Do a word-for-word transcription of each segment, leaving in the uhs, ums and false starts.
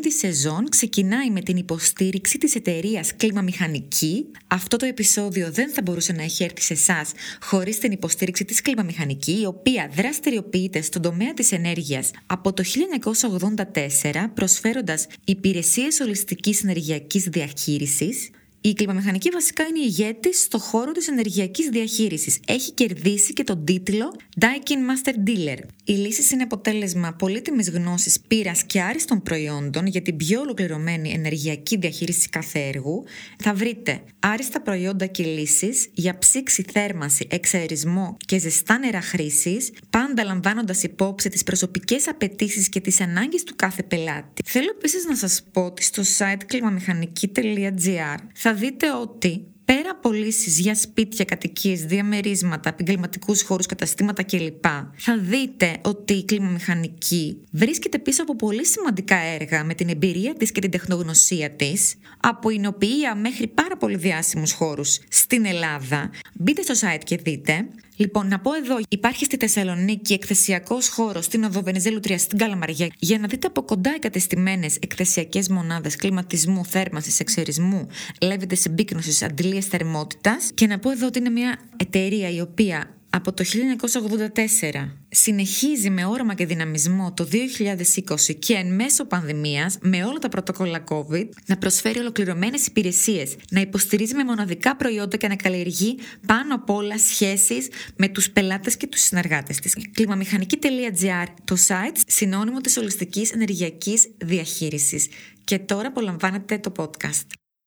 πέμπτη σεζόν ξεκινάει με την υποστήριξη της εταιρείας Κλίμα Μηχανική. Αυτό το επεισόδιο δεν θα μπορούσε να έχει έρθει σε εσάς χωρίς την υποστήριξη της Κλίμα Μηχανική, η οποία δραστηριοποιείται στον τομέα της ενέργειας από το χίλια εννιακόσια ογδόντα τέσσερα, προσφέροντας υπηρεσίες ολιστικής ενεργειακής διαχείρισης. Η κλιμαμηχανική βασικά είναι ηγέτης στο χώρο της ενεργειακής διαχείρισης. Έχει κερδίσει και τον τίτλο Daikin Master Dealer. Οι λύσεις είναι αποτέλεσμα πολύτιμης γνώσης, πείρας και άριστων προϊόντων για την πιο ολοκληρωμένη ενεργειακή διαχείριση κάθε έργου. Θα βρείτε άριστα προϊόντα και λύσεις για ψήξη, θέρμανση, εξαερισμό και ζεστά νερά χρήσης, πάντα λαμβάνοντας υπόψη τις προσωπικές απαιτήσεις και τις ανάγκες του κάθε πελάτη. Θέλω επίσης να σας πω ότι στο site κλιμαμηχανική τελεία τζι άρ θα δείτε ότι πέρα από λύσεις για σπίτια, κατοικίες, διαμερίσματα, επαγγελματικούς χώρους, καταστήματα κλπ. Θα δείτε ότι η κλιμαμηχανική βρίσκεται πίσω από πολύ σημαντικά έργα με την εμπειρία της και την τεχνογνωσία της, από εινοποιία μέχρι πάρα πολύ διάσημους χώρους στην Ελλάδα. Μπείτε στο site και δείτε. Λοιπόν, να πω εδώ, υπάρχει στη Θεσσαλονίκη εκθεσιακός χώρος στην Οδό Βενιζέλου τρία στην Καλαμαριά για να δείτε από κοντά εγκατεστημένες εκθεσιακές μονάδες κλιματισμού, θέρμανσης, εξαιρισμού, λέβητες εμπίκνωσης, αντιλίες θερμότητας. Και να πω εδώ ότι είναι μια εταιρεία η οποία από το χίλια εννιακόσια ογδόντα τέσσερα συνεχίζει με όραμα και δυναμισμό το δύο χιλιάδες είκοσι και εν μέσω πανδημίας, με όλα τα πρωτόκολλα COVID, να προσφέρει ολοκληρωμένες υπηρεσίες, να υποστηρίζει με μοναδικά προϊόντα και να καλλιεργεί πάνω απ' όλα σχέσεις με τους πελάτες και τους συνεργάτες της. κλιμαμηχανική τελεία τζι άρ, το site συνώνυμο της ολιστικής ενεργειακής διαχείρισης. Και τώρα απολαμβάνετε το podcast.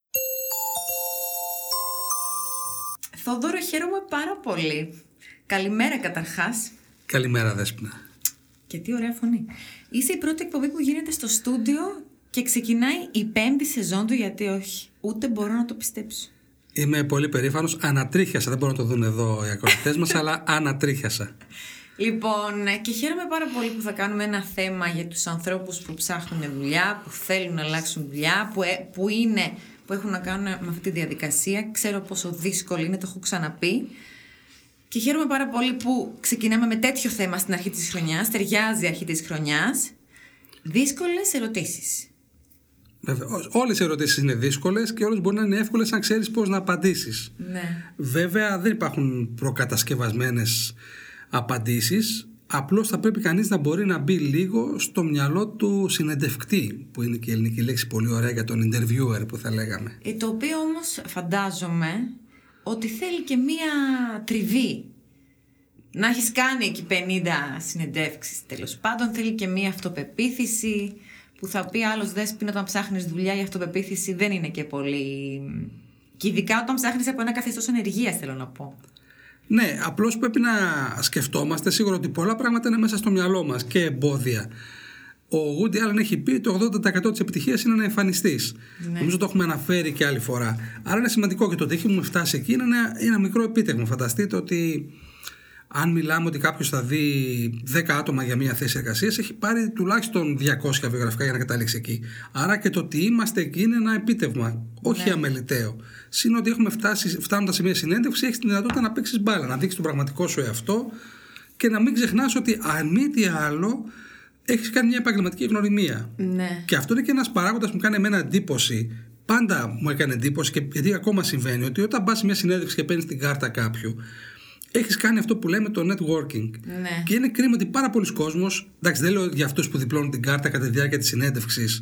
Θόδωρο, χαίρομαι πάρα πολύ. Καλημέρα καταρχάς. Καλημέρα Δέσποινα. Και τι ωραία φωνή. Είσαι η πρώτη εκπομπή που γίνεται στο στούντιο και ξεκινάει η πέμπτη σεζόν του, γιατί όχι. Ούτε μπορώ να το πιστέψω. Είμαι πολύ περήφανος. Ανατρίχιασα. Δεν μπορούν να το δουν εδώ οι ακροατές μας, αλλά ανατρίχιασα. Λοιπόν, και χαίρομαι πάρα πολύ που θα κάνουμε ένα θέμα για τους ανθρώπους που ψάχνουν δουλειά, που θέλουν να αλλάξουν δουλειά, που, ε, που, είναι, που έχουν να κάνουν με αυτή τη διαδικασία. Ξέρω πόσο δύσκολη είναι, το έχω ξαναπεί. Και χαίρομαι πάρα πολύ που ξεκινάμε με τέτοιο θέμα στην αρχή της χρονιάς. Ταιριάζει η αρχή της χρονιάς. Δύσκολες ερωτήσεις. Βέβαια. Όλες οι ερωτήσεις είναι δύσκολες και όλες μπορεί να είναι εύκολες αν ξέρεις πώς να απαντήσεις. Ναι. Βέβαια δεν υπάρχουν προκατασκευασμένες απαντήσεις. Απλώς θα πρέπει κανείς να μπορεί να μπει λίγο στο μυαλό του συνεντευκτή, που είναι και η ελληνική λέξη πολύ ωραία για τον interviewer που θα λέγαμε. Ε, το οποίο όμως φαντάζομαι ότι θέλει και μία τριβή. Να έχεις κάνει εκεί πενήντα συνεντεύξεις, τέλος πάντων. Θέλει και μία αυτοπεποίθηση που θα πει άλλος, Δέσποινα, όταν ψάχνεις δουλειά, η αυτοπεποίθηση δεν είναι και πολύ. Και ειδικά όταν ψάχνεις από ένα καθεστώς ανεργίας, θέλω να πω. Ναι, απλώς πρέπει να σκεφτόμαστε σίγουρα ότι πολλά πράγματα είναι μέσα στο μυαλό μας και εμπόδια. Ο Woody Allen έχει πει ότι το ογδόντα τοις εκατό της επιτυχίας είναι να εμφανιστείς. Ναι. Νομίζω το έχουμε αναφέρει και άλλη φορά. Άρα είναι σημαντικό και το ότι έχουμε φτάσει εκεί είναι ένα, ένα μικρό επίτευγμα. Φανταστείτε ότι αν μιλάμε ότι κάποιος θα δει δέκα άτομα για μια θέση εργασίας, έχει πάρει τουλάχιστον διακόσια βιογραφικά για να καταλήξει εκεί. Άρα και το ότι είμαστε εκεί είναι ένα επίτευγμα, όχι ναι. αμεληταίο. Συν ότι έχουμε φτάσει, φτάνοντας σε μια συνέντευξη, έχεις τη δυνατότητα να παίξεις μπάλα, να δείξεις τον πραγματικό σου εαυτό και να μην ξεχνάς ότι αν μη τι άλλο, έχεις κάνει μια επαγγελματική γνωριμία. Ναι. Και αυτό είναι και ένας παράγοντας που μου κάνει εμένα εντύπωση. Πάντα μου έκανε εντύπωση και γιατί ακόμα συμβαίνει, ότι όταν πας σε μια συνέντευξη και παίρνεις την κάρτα κάποιου, έχεις κάνει αυτό που λέμε το networking. Ναι. Και είναι κρίμα ότι πάρα πολλοί κόσμος, εντάξει, δεν λέω για αυτούς που διπλώνουν την κάρτα κατά τη διάρκεια της συνέντευξης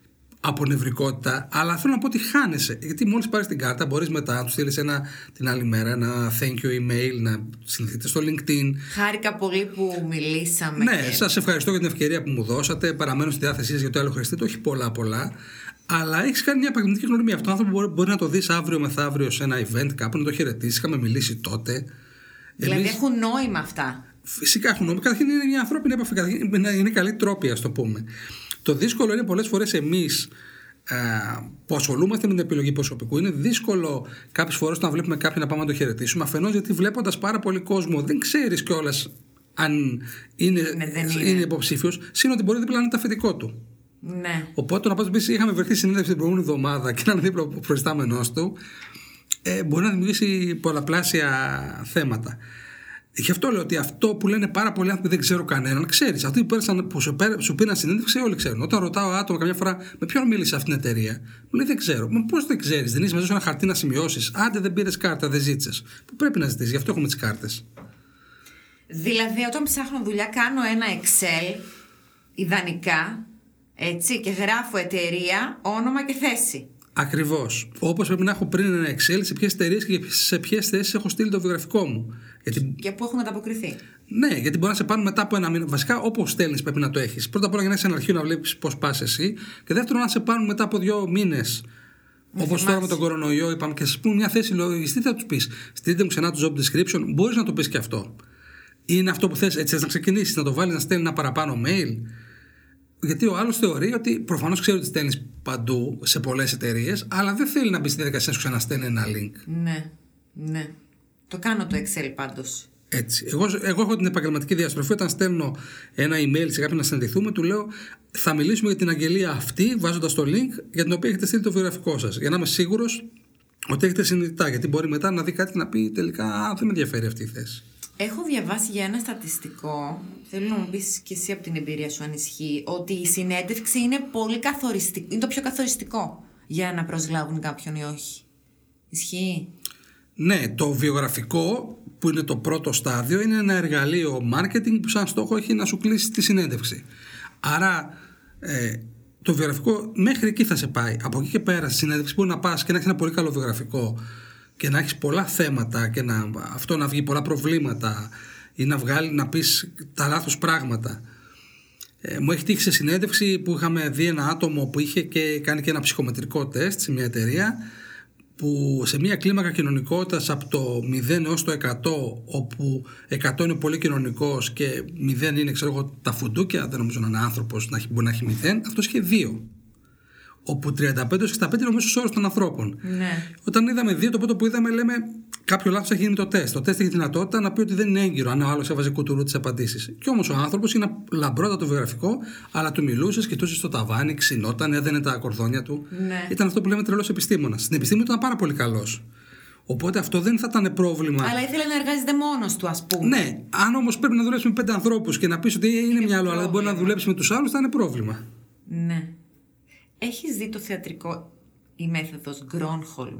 από νευρικότητα, αλλά θέλω να πω ότι χάνεσαι. Γιατί μόλις πάρεις την κάρτα, μπορείς μετά να του στείλεις ένα, την άλλη μέρα ένα thank you email, να συνδεθείτε στο LinkedIn. Χάρηκα πολύ που μιλήσαμε. Ναι, και... σας ευχαριστώ για την ευκαιρία που μου δώσατε. Παραμένω στη διάθεσή σας για το άλλο χρειαστείτε, όχι πολλά πολλά. Αλλά έχεις κάνει μια επαγγελματική γνωριμία. Αυτό το άνθρωπο μπορεί, μπορεί να το δεις αύριο μεθαύριο σε ένα event κάπου, να το χαιρετήσεις. Είχαμε μιλήσει τότε. Δηλαδή Εμείς... έχουν νόημα αυτά. Φυσικά έχουν νόημα. Καταρχήν είναι μια ανθρώπινη επαφή. Καταρχήν είναι καλή τρόπη, ας το πούμε. Το δύσκολο είναι πολλές φορές εμείς ε, που ασχολούμαστε με την επιλογή προσωπικού. Είναι δύσκολο κάποιες φορές να βλέπουμε κάποιον να πάμε να το χαιρετήσουμε. Αφενός γιατί βλέποντας πάρα πολύ κόσμο δεν ξέρεις κιόλας αν είναι, ναι, είναι. είναι υποψήφιος. Συν ότι μπορεί δίπλα να είναι το αφεντικό του. Ναι. Οπότε να πας είχαμε βρεθεί συνέντευξη την προηγούμενη εβδομάδα και να είναι δίπλα ο προϊστάμενός του. Ε, μπορεί να δημιουργήσει πολλαπλάσια θέματα. Γι' αυτό λέω ότι αυτό που λένε πάρα πολλοί άνθρωποι δεν ξέρω κανέναν, ξέρεις. Αυτοί που, πέρασαν, που σου, πέρα, σου πήραν συνέντευξη, όλοι ξέρουν. Όταν ρωτάω άτομα καμιά φορά με ποιον μίλησε αυτήν την εταιρεία, μου λέει δεν ξέρω. Μα πώς δεν ξέρεις, δεν είσαι μαζί σου ένα χαρτί να σημειώσεις. Άντε δεν πήρες κάρτα, δεν ζήτησες. Που πρέπει να ζητήσεις, γι' αυτό έχουμε τις κάρτες. Δηλαδή, όταν ψάχνω δουλειά, κάνω ένα Excel ιδανικά, έτσι, και γράφω εταιρεία, όνομα και θέση. Ακριβώς. Όπως πρέπει να έχω πριν ένα Excel σε ποιες εταιρείες και σε ποιες θέσεις έχω στείλει το βιογραφικό μου. Γιατί... Και πού έχουν ανταποκριθεί. Ναι, γιατί μπορεί να σε πάρουν μετά από ένα μήνα. Βασικά, όπως στέλνεις πρέπει να το έχεις. Πρώτα απ' όλα για να έχεις ένα αρχείο να βλέπεις πώς πας εσύ. Και δεύτερον, να σε πάρουν μετά από δύο μήνες. Όπως τώρα με τον κορονοϊό, είπαμε, και σας πούν μια θέση λογιστή, θα τους πεις. Στείλτε μου ξανά το job description, μπορείς να το πεις και αυτό. Είναι αυτό που θες, έτσι θες να ξεκινήσεις, να το βάλεις να στέλνει ένα παραπάνω mail. Γιατί ο άλλος θεωρεί ότι προφανώς ξέρει ότι στέλνεις παντού σε πολλές εταιρείες, αλλά δεν θέλει να μπει στη διαδικασία να σου ξαναστέλνει ένα link. Ναι, ναι. Το κάνω το Excel πάντως. Έτσι. Εγώ, εγώ έχω την επαγγελματική διαστροφή. Όταν στέλνω ένα email σε κάποιον να συναντηθούμε, του λέω θα μιλήσουμε για την αγγελία αυτή, βάζοντας το link για την οποία έχετε στείλει το βιογραφικό σας. Για να είμαι σίγουρος ότι έχετε συνειδητά. Γιατί μπορεί μετά να δει κάτι και να πει τελικά α, δεν με ενδιαφέρει αυτή η θέση. Έχω διαβάσει για ένα στατιστικό, θέλω να μου πεις και εσύ από την εμπειρία σου αν ισχύει, ότι η συνέντευξη είναι πολύ καθοριστικό, είναι το πιο καθοριστικό για να προσλάβουν κάποιον ή όχι. Ισχύει? Ναι, το βιογραφικό που είναι το πρώτο στάδιο είναι ένα εργαλείο marketing που σαν στόχο έχει να σου κλείσει τη συνέντευξη. Άρα ε, το βιογραφικό μέχρι εκεί θα σε πάει. Από εκεί και πέρα στη συνέντευξη μπορεί να πας και να έχεις ένα πολύ καλό βιογραφικό και να έχεις πολλά θέματα και να, αυτό να βγει πολλά προβλήματα ή να, βγάλει, να πεις τα λάθος πράγματα. Ε, μου έχει τύχει σε συνέντευξη που είχαμε δει ένα άτομο που είχε και κάνει και ένα ψυχομετρικό τεστ σε μια εταιρεία, που σε μια κλίμακα κοινωνικότητας από το μηδέν έως το εκατό, όπου εκατό είναι πολύ κοινωνικός και μηδέν είναι, ξέρω εγώ, τα φουντούκια, δεν νομίζω να είναι άνθρωπος να έχει, μπορεί να έχει μηδέν, αυτός είχε δύο. Όπου τριάντα πέντε έως εξήντα πέντε είναι ο μέσος όρος των ανθρώπων. Ναι. Όταν είδαμε δύο, το πρώτο που είδαμε, λέμε κάποιο λάθος έχει γίνει το τεστ. Το τεστ έχει δυνατότητα να πει ότι δεν είναι έγκυρο, αν ο άλλος έβαζε κουτουρού τις απαντήσεις. Κι όμως ο άνθρωπος είναι λαμπρότατο βιογραφικό, αλλά του μιλούσε, κοιτούσε στο ταβάνι, ξυνόταν, έδαινε τα κορδόνια του. Ναι. Ήταν αυτό που λέμε τρελός επιστήμονας. Στην επιστήμη ήταν πάρα πολύ καλός. Οπότε αυτό δεν θα ήταν πρόβλημα. Αλλά ήθελε να εργάζεται μόνος του, ας πούμε. Ναι, αν όμως πρέπει να δουλέψει με πέντε ανθρώπους και να πει ότι είναι, είναι μυαλό, αλλά δεν μπορεί να δουλέψει με τους άλλους, θα είναι πρόβλημα. Ναι. Έχεις δει το θεατρικό η μέθοδος Γκρόνχολμ?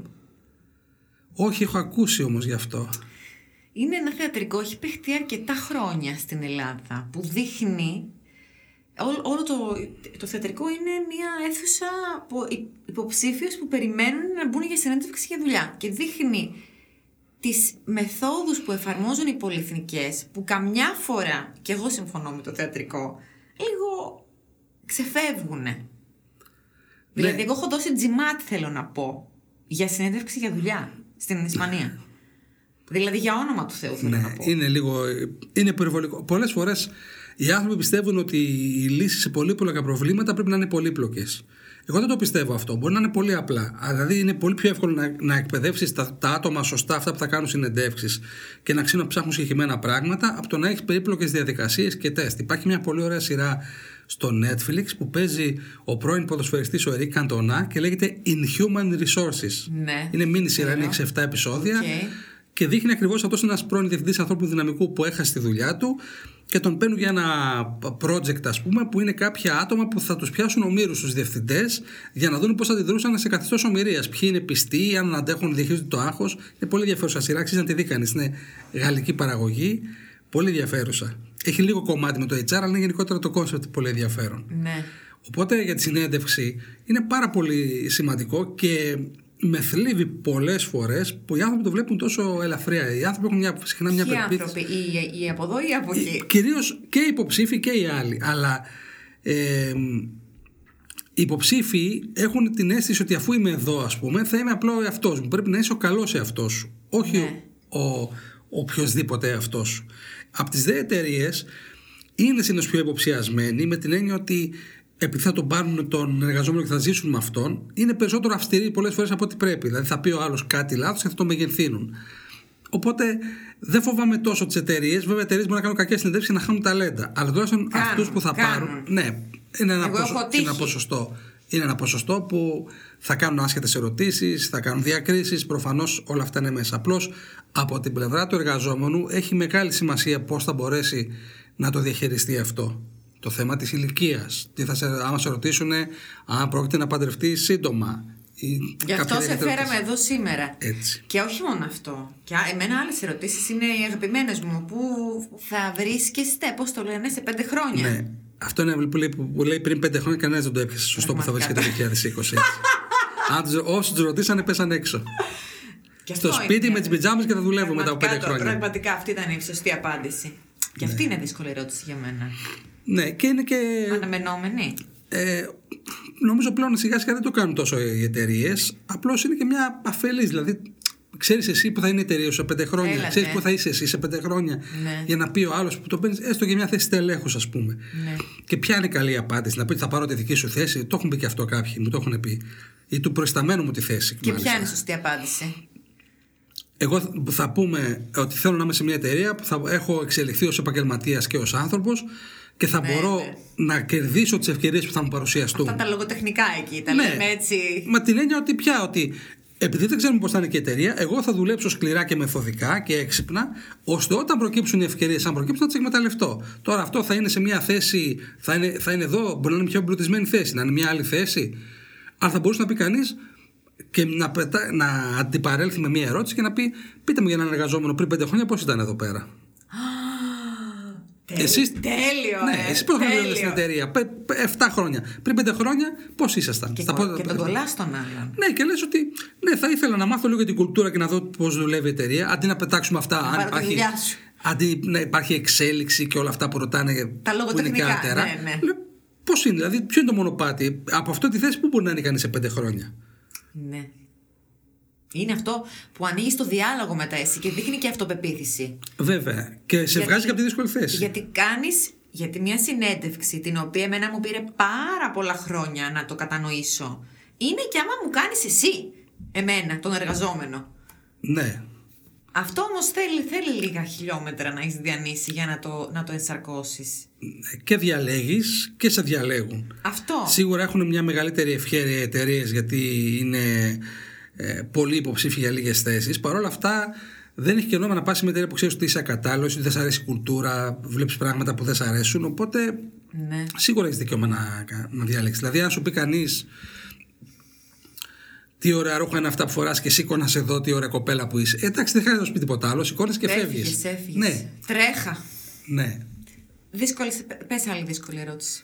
Όχι, έχω ακούσει όμως γι' αυτό. Είναι ένα θεατρικό, έχει παιχτεί αρκετά χρόνια στην Ελλάδα, που δείχνει όλο, όλο το, το θεατρικό είναι μια αίθουσα από υποψήφιους που περιμένουν να μπουν για συνέντευξη για δουλειά και δείχνει τις μεθόδους που εφαρμόζουν οι πολυεθνικές, που καμιά φορά, και εγώ συμφωνώ με το θεατρικό, λίγο ξεφεύγουνε. Ναι. Δηλαδή, εγώ έχω δώσει τζιμάτ, θέλω να πω, για συνέντευξη για δουλειά στην Ισπανία. Δηλαδή, για όνομα του Θεού, θέλω ναι, να πω. Είναι λίγο. Είναι περιβολικό. Πολλές φορές οι άνθρωποι πιστεύουν ότι οι λύσεις σε πολύπλοκα προβλήματα πρέπει να είναι πολύπλοκες. Εγώ δεν το πιστεύω αυτό. Μπορεί να είναι πολύ απλά. Δηλαδή, είναι πολύ πιο εύκολο να, να εκπαιδεύσεις τα, τα άτομα σωστά, αυτά που θα κάνουν συνεντεύξεις και να ξέρουν να ψάχνουν συγκεκριμένα πράγματα, από το να έχεις περίπλοκες διαδικασίες και τεστ. Υπάρχει μια πολύ ωραία σειρά στο Netflix που παίζει ο πρώην ποδοσφαιριστής ο Ερίκ Καντονά και λέγεται Inhuman Resources. Ναι. Είναι μίνι σειρά, είναι έξι επτά επεισόδια. Okay. Και δείχνει ακριβώς αυτός ένας πρώην διευθυντής ανθρώπινου δυναμικού που έχασε τη δουλειά του και τον παίρνουν για ένα project, ας πούμε, που είναι κάποια άτομα που θα τους πιάσουν ομήρους στους διευθυντές για να δουν πώς θα αντιδρούσαν σε καθεστώς ομηρίας. Ποιοι είναι πιστοί, αν αντέχουν, διαχειρίζονται το άγχος. Είναι πολύ ενδιαφέρουσα σειρά, αξίζει να τη δει κανείς. Είναι γαλλική παραγωγή, πολύ ενδιαφέρουσα. Έχει λίγο κομμάτι με το έιτς αρ, αλλά είναι γενικότερα το concept πολύ ενδιαφέρον. Ναι. Οπότε για τη συνέντευξη είναι πάρα πολύ σημαντικό και με θλίβει πολλές φορές που οι άνθρωποι το βλέπουν τόσο ελαφριά. Οι άνθρωποι έχουν μια, συχνά μια πεποίθηση. Οι άνθρωποι, οι, οι από εδώ ή από εκεί. Κυρίως και οι υποψήφοι και οι άλλοι. Αλλά ε, οι υποψήφοι έχουν την αίσθηση ότι αφού είμαι εδώ, ας πούμε, θα είμαι απλό εαυτός μου. Πρέπει να είσαι ο καλός εαυτός σου. Όχι ναι. ο, ο οποιοσδήποτε εαυτός σου. Από τις δε εταιρείες είναι συνήθως πιο υποψιασμένοι με την έννοια ότι επειδή θα τον πάρουν τον εργαζόμενο και θα ζήσουν με αυτόν, είναι περισσότερο αυστηροί πολλές φορές από ό,τι πρέπει. Δηλαδή θα πει ο άλλος κάτι λάθος και θα το μεγενθύνουν. Οπότε δεν φοβάμαι τόσο τις εταιρείες. Βέβαια, οι εταιρείες μπορούν να κάνουν κακές συνεντεύξεις και να χάνουν ταλέντα. Αλλά τουλάχιστον αυτούς που θα κάνουν. πάρουν. Ναι, είναι ένα, ποσο, ένα ποσοστό. Είναι ένα ποσοστό που θα κάνουν άσχετες ερωτήσεις, θα κάνουν διακρίσεις, προφανώς όλα αυτά είναι μέσα. Απλώς από την πλευρά του εργαζόμενου έχει μεγάλη σημασία πώς θα μπορέσει να το διαχειριστεί αυτό. Το θέμα της ηλικίας. Τι θα σε, άμα σε ρωτήσουν αν πρόκειται να παντρευτεί σύντομα. Γι' αυτό σε φέραμε εδώ σήμερα. Έτσι. Και όχι μόνο αυτό. Και εμένα άλλες ερωτήσεις είναι οι αγαπημένες μου. Πού θα βρίσκεστε, πώς το λένε, σε πέντε χρόνια. Ναι. Αυτό είναι που λέει, που λέει πριν πέντε χρόνια, κανένας δεν το έπιασε σωστό που θα βρίσκεται το δύο χιλιάδες είκοσι. Όσοι τους ρωτήσανε πέσαν έξω. Στο σπίτι με τις πιτζάμες και θα δουλεύω μετά από πέντε χρόνια. Πραγματικά αυτή ήταν η σωστή απάντηση. Και αυτή είναι δύσκολη ερώτηση για μένα. Ναι, και είναι και. Αναμενόμενη. Ε, νομίζω πλέον σιγά σιγά δεν το κάνουν τόσο οι εταιρείες. Απλώς είναι και μια αφελής. Δηλαδή, ξέρεις εσύ που θα είναι η εταιρεία σου σε πέντε χρόνια. Έλατε. Ξέρεις που θα είσαι εσύ σε πέντε χρόνια. Ναι. Για να πει ο άλλος που το παίρνει, έστω και μια θέση τελέχους, ας πούμε. Ναι. Και ποια είναι η καλή απάντηση. Να πει ότι θα πάρω τη δική σου θέση. Το έχουν πει και αυτό κάποιοι, μου το έχουν πει. Ή του προϊσταμένου μου τη θέση. Και μάλιστα. Ποια είναι η σωστή απάντηση. Εγώ θα πούμε ότι θέλω να είμαι σε μια εταιρεία που θα έχω εξελιχθεί ως επαγγελματίας και ως άνθρωπος και θα ναι, μπορώ ναι. να κερδίσω τις ευκαιρίες που θα μου παρουσιαστούν. Αυτά τα λογοτεχνικά εκεί, τα ναι. λέμε έτσι. Μα την έννοια ότι πια ότι επειδή δεν ξέρουμε πώς θα είναι και η εταιρεία, εγώ θα δουλέψω σκληρά και μεθοδικά και έξυπνα, ώστε όταν προκύψουν οι ευκαιρίες, αν προκύψουν, να τις εκμεταλλευτώ. Τώρα αυτό θα είναι σε μια θέση, θα είναι, θα είναι εδώ, μπορεί να είναι πιο εμπλουτισμένη θέση, να είναι μια άλλη θέση. Αλλά θα μπορούσε να πει κανείς και να, πετά, να αντιπαρέλθει με μια ερώτηση και να πει: πείτε μου για έναν εργαζόμενο πριν πέντε χρόνια πώς ήταν εδώ πέρα. Τέλειο, εσείς, τέλειο, ναι, ε, εσείς πώς δουλεύετε στην εταιρεία, εφτά χρόνια. Πριν πέντε χρόνια πώς ήσασταν. Και, στα κο, πρώτα, και τον κολλάς στον άλλον. Ναι, και λες ότι ναι, θα ήθελα να μάθω λίγο για την κουλτούρα και να δω πώς δουλεύει η εταιρεία, αντί να πετάξουμε αυτά. Να αν υπάρχει, αντί να υπάρχει εξέλιξη και όλα αυτά που ρωτάνε. Τα λογοτεχνικά. Ναι, ναι. Πώς είναι, δηλαδή, ποιο είναι το μονοπάτι, από αυτό τη θέση που μπορεί να είναι κανείς σε πέντε χρόνια. Ναι. Είναι αυτό που ανοίγει το διάλογο μετά εσύ και δείχνει και αυτοπεποίθηση. Βέβαια. Και σε γιατί, βγάζει και από τη δύσκολη θέση. Γιατί κάνεις, γιατί μια συνέντευξη την οποία εμένα μου πήρε πάρα πολλά χρόνια να το κατανοήσω, είναι και άμα μου κάνεις εσύ, εμένα, τον εργαζόμενο. Ναι. Αυτό όμως θέλει, θέλει λίγα χιλιόμετρα να έχεις διανύσει για να το, να το ενσαρκώσεις. Και διαλέγεις και σε διαλέγουν. Αυτό. Σίγουρα έχουν μια μεγαλύτερη ευχέρεια οι εταιρείες γιατί είναι ε, πολύ υποψήφοι για λίγες θέσεις. Παρ' όλα αυτά δεν έχει και νόημα να πας σε μια εταιρεία που ξέρεις ότι είσαι ακατάλληλος, ότι δεν σ' αρέσει η κουλτούρα, βλέπεις πράγματα που δεν σ' αρέσουν. Οπότε ναι. σίγουρα έχεις δικαίωμα να, να διαλέξεις. Δηλαδή, αν σου πει κανείς τι ωραία ρούχα είναι αυτά που φοράς και σήκωνας εδώ, τι ωραία κοπέλα που είσαι. Ε, εντάξει, δεν χρειάζεται να σου πει τίποτα άλλο. Σηκώνεις και φεύγεις. Έφυγες, έφυγες. Ναι. Τρέχα. Ναι. Δύσκολη, πες άλλη δύσκολη ερώτηση.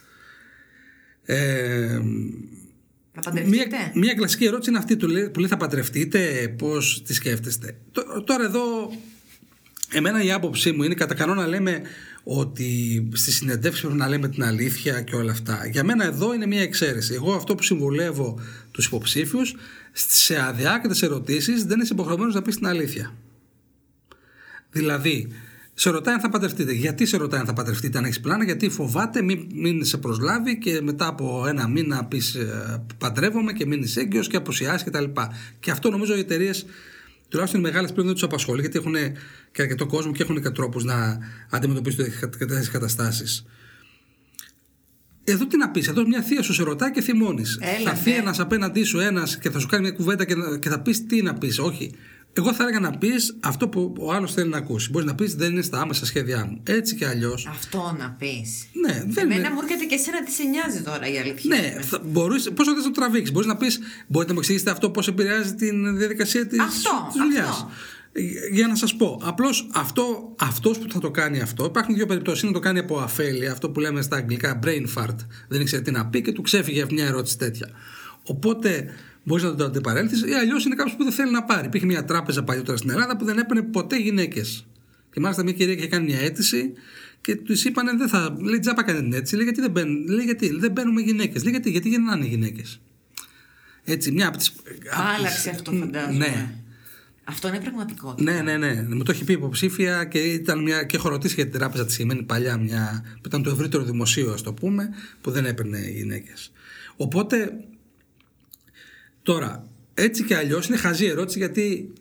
Ε, θα παντρευτείτε? Μια, μια κλασική ερώτηση είναι αυτή που λέει θα παντρευτείτε, πώς τη σκέφτεστε. Τώρα εδώ, εμένα η άποψή μου είναι κατά κανόνα λέμε ότι στη συνεντεύξη πρέπει να λέμε την αλήθεια και όλα αυτά. Για μένα εδώ είναι μια εξαίρεση. Εγώ αυτό που συμβουλεύω τους υποψήφιους, σε αδιάκριτες ερωτήσεις δεν είσαι υποχρεωμένος να πεις την αλήθεια. Δηλαδή, σε ρωτάει αν θα παντρευτείτε. Γιατί σε ρωτάει αν θα παντρευτείτε, αν έχεις πλάνα, γιατί φοβάται μην, μην σε προσλάβει και μετά από ένα μήνα πεις παντρεύομαι και μείνεις έγκυος και απουσιάσεις κτλ. Και, και αυτό νομίζω οι εταιρείες, τουλάχιστον οι μεγάλες πλέον δεν τους απασχολεί, γιατί έχουν και αρκετό κόσμο και έχουν και τρόπους να αντιμετωπίσουν τέτοιες καταστάσεις. Εδώ τι να πεις, εδώ μια θεία σου σε ρωτάει και θυμώνεις. Έλα, θα έρθει ένας απέναντί σου ένας και θα σου κάνει μια κουβέντα και, και θα πεις τι να πεις. Όχι. Εγώ θα έλεγα να πεις αυτό που ο άλλος θέλει να ακούσει. Μπορείς να πεις δεν είναι στα άμεσα σχέδιά μου. Έτσι κι αλλιώς. Αυτό να πεις. Ναι, δεν Εμένα είναι... μου έρχεται και εσένα τι σε νοιάζει τώρα η αλήθεια. Ναι, μπορείς, πώς θα θες να το τραβήξεις. Μπορείς να πεις, μπορείτε να μου εξηγήσετε αυτό πώς επηρεάζει τη διαδικασία της, αυτό, της δουλειάς. Αυτό. Για να σας πω, απλώς αυτό, αυτός που θα το κάνει αυτό, υπάρχουν δύο περιπτώσεις. Είναι να το κάνει από αφέλεια, αυτό που λέμε στα αγγλικά brain fart. Δεν ήξερε τι να πει και του ξέφυγε μια ερώτηση τέτοια. Οπότε μπορείς να το αντιπαρέλθεις, ή αλλιώς είναι κάποιος που δεν θέλει να πάρει. Υπήρχε μια τράπεζα παλιότερα στην Ελλάδα που δεν έπαιρνε ποτέ γυναίκες. Και μάλιστα μια κυρία είχε κάνει μια αίτηση και του είπανε δεν θα. Λέει τζάπα κάνει την αίτηση. Λέει γιατί δεν μπαίνουν, λέει, γιατί, δεν μπαίνουμε γυναίκες. Λέει γιατί, γιατί γεννάνε γυναίκες. Έτσι, μια από τις. Άλλαξε αυτό, φαντάζομαι. Ναι. Αυτό είναι πραγματικότητα. Ναι, ναι, ναι. Μου το έχει πει υποψήφια και, ήταν μια, και έχω ρωτήσει για την τράπεζα τη σημαίνει παλιά, μια, που ήταν το ευρύτερο δημοσίο, ας το πούμε, που δεν έπαιρνε γυναίκες. Οπότε. Τώρα, έτσι και αλλιώς είναι χαζή ερώτηση γιατί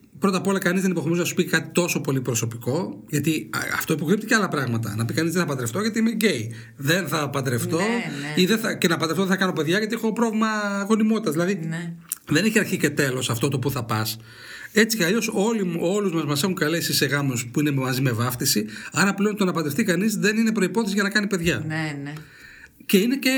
πρώτα απ' όλα κανείς δεν υποχρεούται να σου πει κάτι τόσο πολύ προσωπικό, γιατί αυτό υποκρύπτει και άλλα πράγματα. Να πει κανείς δεν θα παντρευτώ γιατί είμαι γκέι. Δεν θα παντρευτώ, ναι, ναι. ή δεν θα, και να παντρευτώ δεν θα κάνω παιδιά γιατί έχω πρόβλημα γονιμότητας. Δηλαδή ναι. δεν έχει αρχή και τέλος αυτό το που θα πας. Έτσι κι αλλιώς όλους μας, μας έχουν καλέσει σε γάμους που είναι μαζί με βάφτιση. Άρα πλέον το να παντρευτεί κανείς δεν είναι προϋπόθεση για να κάνει παιδιά. Ναι, ναι. Και είναι και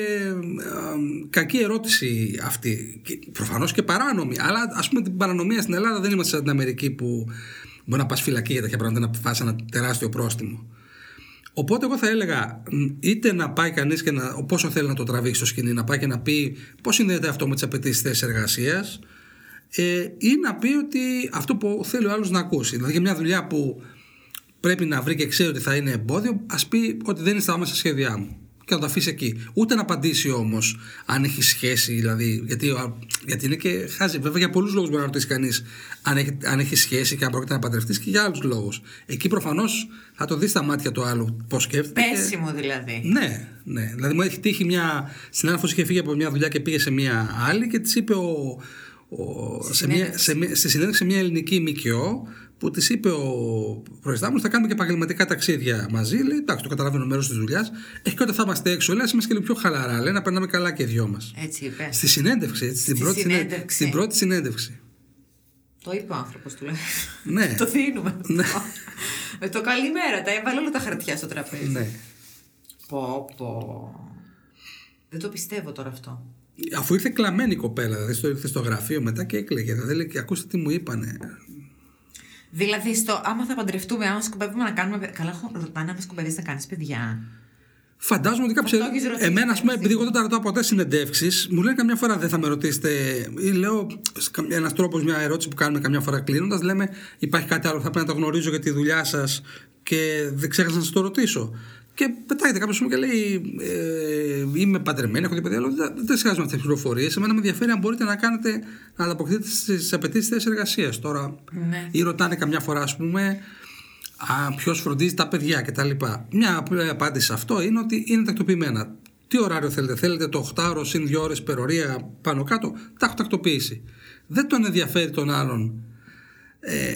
ε, κακή ερώτηση αυτή. Προφανώς και παράνομη. Αλλά ας πούμε την παρανομία στην Ελλάδα δεν είμαστε σαν την Αμερική που μπορεί να πας φυλακή για τέτοια πράγματα, να φας ένα τεράστιο πρόστιμο. Οπότε εγώ θα έλεγα είτε να πάει κανείς και να, πόσο θέλει να το τραβήξει στο σκηνή, να πάει και να πει πώς συνδέεται αυτό με τις απαιτήσεις θέσης εργασίας, ε, ή να πει ότι αυτό που θέλει ο άλλος να ακούσει. Δηλαδή για μια δουλειά που πρέπει να βρει και ξέρει ότι θα είναι εμπόδιο, ας πει ότι δεν είναι στα άμεσα σχέδιά μου. Και να το αφήσει εκεί. Ούτε να απαντήσει όμως αν έχει σχέση, δηλαδή. Γιατί, γιατί είναι και χάζει. Βέβαια, για πολλούς λόγους μπορεί να ρωτήσει κανείς αν έχει, αν έχει σχέση και αν πρόκειται να παντρευτείς και για άλλους λόγους. Εκεί προφανώς θα το δει στα μάτια του άλλου πώς σκέφτεται. Πέσιμο δηλαδή. Ναι, ναι. Δηλαδή, μου έχει τύχει μια συνάδελφος είχε φύγει από μια δουλειά και πήγε σε μια άλλη και της είπε ο. Ο, σε μια, σε, στη συνέντευξη μια ελληνική ΜΚΟ που της είπε ο προϊστάμενος θα κάνουμε και επαγγελματικά ταξίδια μαζί. Λέει εντάξει, το καταλαβαίνω, μέρος της δουλειάς. Έχει και όταν θα είμαστε έξω, λέει, είμαστε και λίγο πιο χαλαρά. Λέει να περνάμε καλά και οι δυο μας. Έτσι είπε. Στη συνέντευξη, έτσι, στην, πρώτη συνέντευξη. στην πρώτη συνέντευξη. Το είπε ο άνθρωπος του, λέει. Ναι. Το δίνουμε. Ναι. Με το καλημέρα, τα έβαλε όλα τα χαρτιά στο τραπέζι. Ναι. Πω, πω. Δεν το πιστεύω τώρα αυτό. Αφού ήρθε κλαμμένη η κοπέλα, δηλαδή στο, ήρθε στο γραφείο μετά και έκλαιγε. Δηλαδή λέει, ακούστε τι μου είπανε. Δηλαδή, στο, άμα θα παντρευτούμε, άμα σκοπεύουμε να κάνουμε. Καλά, ρωτάνε άμα σκοπεύεις να κάνεις παιδιά. Φαντάζομαι ότι κάποιοι. Εμένα, α πούμε, επειδή εγώ δεν τα ρωτάω ποτέ συνεντεύξεις, μου λένε καμιά φορά δεν θα με ρωτήσετε. Ή λέω, ένας τρόπος, μια ερώτηση που κάνουμε καμιά φορά κλείνοντας, λέμε υπάρχει κάτι άλλο που θα πρέπει να το γνωρίζω για τη δουλειά σας και δεν ξέχασα να σας το ρωτήσω. Και πετάγεται κάποιος μου και λέει ε, είμαι παντρεμένη, έχω δύο παιδιά, αλλά δεν δεν σχάζομαι αυτές τις πληροφορίες. Εμένα με ενδιαφέρει αν μπορείτε να κάνετε, να ανταποκριθείτε στις απαιτήσεις θέσης εργασίας. Τώρα, ναι. Ή ρωτάνε καμιά φορά, ας πούμε, ποιος φροντίζει τα παιδιά κτλ. Μια απλή απάντηση σε αυτό είναι ότι είναι τακτοποιημένα. Τι ωράριο θέλετε, θέλετε το οκτάωρο συν δύο ώρες περορία πάνω κάτω, τα έχω τακτοποιήσει. Δεν τον ενδιαφέρει τον άλλον. Ε,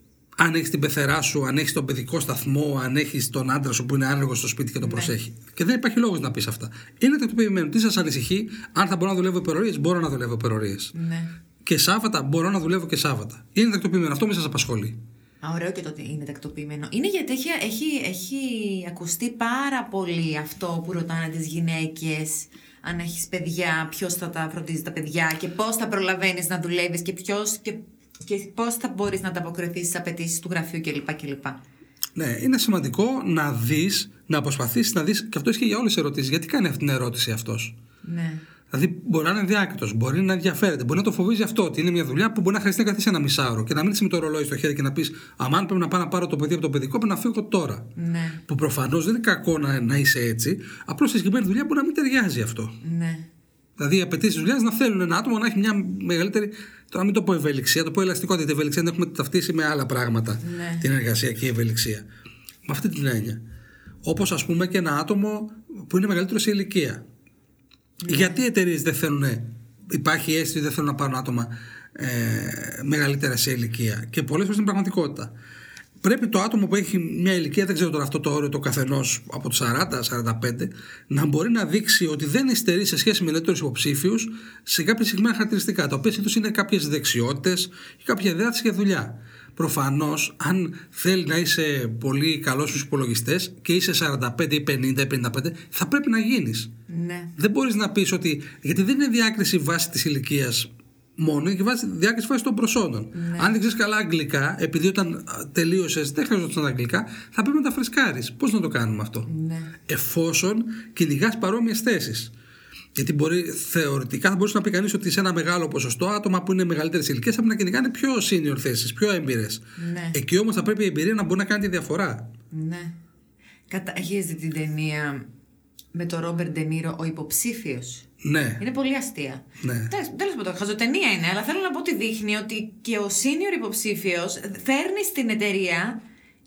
αν έχεις την πεθερά σου, αν έχεις τον παιδικό σταθμό, αν έχεις τον άντρα σου που είναι άνεργος στο σπίτι και το προσέχει. Ναι. Και δεν υπάρχει λόγος να πεις αυτά. Είναι τακτοποιημένο. Τι σας ανησυχεί, αν θα μπορώ να δουλεύω υπερορίες, μπορώ να δουλεύω υπερορίες. Ναι. Και Σάββατα, μπορώ να δουλεύω και Σάββατα. Είναι τακτοποιημένο. Αυτό μη σας απασχολεί. Α, ωραίο και το ότι είναι τακτοποιημένο. Είναι γιατί έχει, έχει, έχει ακουστεί πάρα πολύ αυτό που ρωτάνε τις γυναίκες. Αν έχεις παιδιά, ποιος θα τα φροντίζει τα παιδιά και πώς θα προλαβαίνεις να δουλεύεις και ποιος. Και... και πώς θα μπορείς να ανταποκριθείς στις απαιτήσεις του γραφείου κλπ. κλπ. Ναι, είναι σημαντικό να δεις, να προσπαθήσεις να δεις, και αυτό ισχύει για όλες τις ερωτήσεις. Γιατί κάνει αυτή την ερώτηση αυτός. Ναι. Δηλαδή, μπορεί να είναι διάκριτος, μπορεί να ενδιαφέρεται, μπορεί να το φοβίζει αυτό, ότι είναι μια δουλειά που μπορεί να χρειαστεί να καθίσει ένα μισάωρο και να μην είσαι με το ρολόι στο χέρι και να πεις αμάν πρέπει να πάω να πάρω το παιδί από το παιδικό, πρέπει να φύγω τώρα. Ναι. Που προφανώς δεν είναι κακό να, να είσαι έτσι, απλώς στη συγκεκριμένη δουλειά μπορεί να μην ταιριάζει αυτό. Ναι. Δηλαδή, οι απαιτήσεις δουλειά να θέλουν ένα άτομο να έχει μια μεγαλύτερη. Τώρα, μην το πω ευελιξία, το πω ελαστικότητα. Την ευελιξία δεν έχουμε ταυτίσει με άλλα πράγματα. Ναι. Την εργασιακή ευελιξία. Με αυτή την έννοια. Όπως, ας πούμε, και ένα άτομο που είναι μεγαλύτερο σε ηλικία. Ναι. Γιατί οι εταιρείες δεν θέλουν. Υπάρχει αίσθηση ότι δεν θέλουν να πάρουν άτομα ε, μεγαλύτερα σε ηλικία. Και πολλές φορές είναι πραγματικότητα. Πρέπει το άτομο που έχει μια ηλικία, δεν ξέρω τώρα αυτό το όριο το καθενός από τους σαράντα σαράντα πέντε, να μπορεί να δείξει ότι δεν υστερεί σε σχέση με ελεύθερους υποψήφιους σε κάποια συγκεκριμένα χαρακτηριστικά, τα οποία συνήθως είναι κάποιες δεξιότητες ή κάποια διάθεση για δουλειά. Προφανώς, αν θέλει να είσαι πολύ καλός στους υπολογιστές και είσαι σαράντα πέντε ή πενήντα ή πενήντα πέντε, θα πρέπει να γίνεις. Ναι. Δεν μπορείς να πεις ότι. Γιατί δεν είναι διάκριση βάσει της ηλικίας. Μόνο και βάζει διάκριση βάση των προσόντων. Ναι. Αν δεν ξέρεις καλά αγγλικά, επειδή όταν τελείωσες δεν χρειαζόταν τα αγγλικά, θα πρέπει να τα φρεσκάρεις. Πώς να το κάνουμε αυτό, ναι. Εφόσον κυνηγάς παρόμοιες θέσεις. Γιατί μπορεί, θεωρητικά θα μπορούσε να πει κανείς ότι σε ένα μεγάλο ποσοστό άτομα που είναι μεγαλύτερες ηλικίες θα πρέπει να κυνηγάνε πιο senior θέσεις, πιο έμπειρες. Ναι. Εκεί όμως θα πρέπει η εμπειρία να μπορεί να κάνει τη διαφορά. Ναι. Κατα... Έχεις δει την ταινία με τον Ρόμπερτ Ντε Νίρο, ο υποψήφιος? Ναι. Είναι πολύ αστεία. Ναι. Τέλος πάντων, χαζοτενία είναι, αλλά θέλω να πω ότι δείχνει ότι και ο senior υποψήφιος φέρνει στην εταιρεία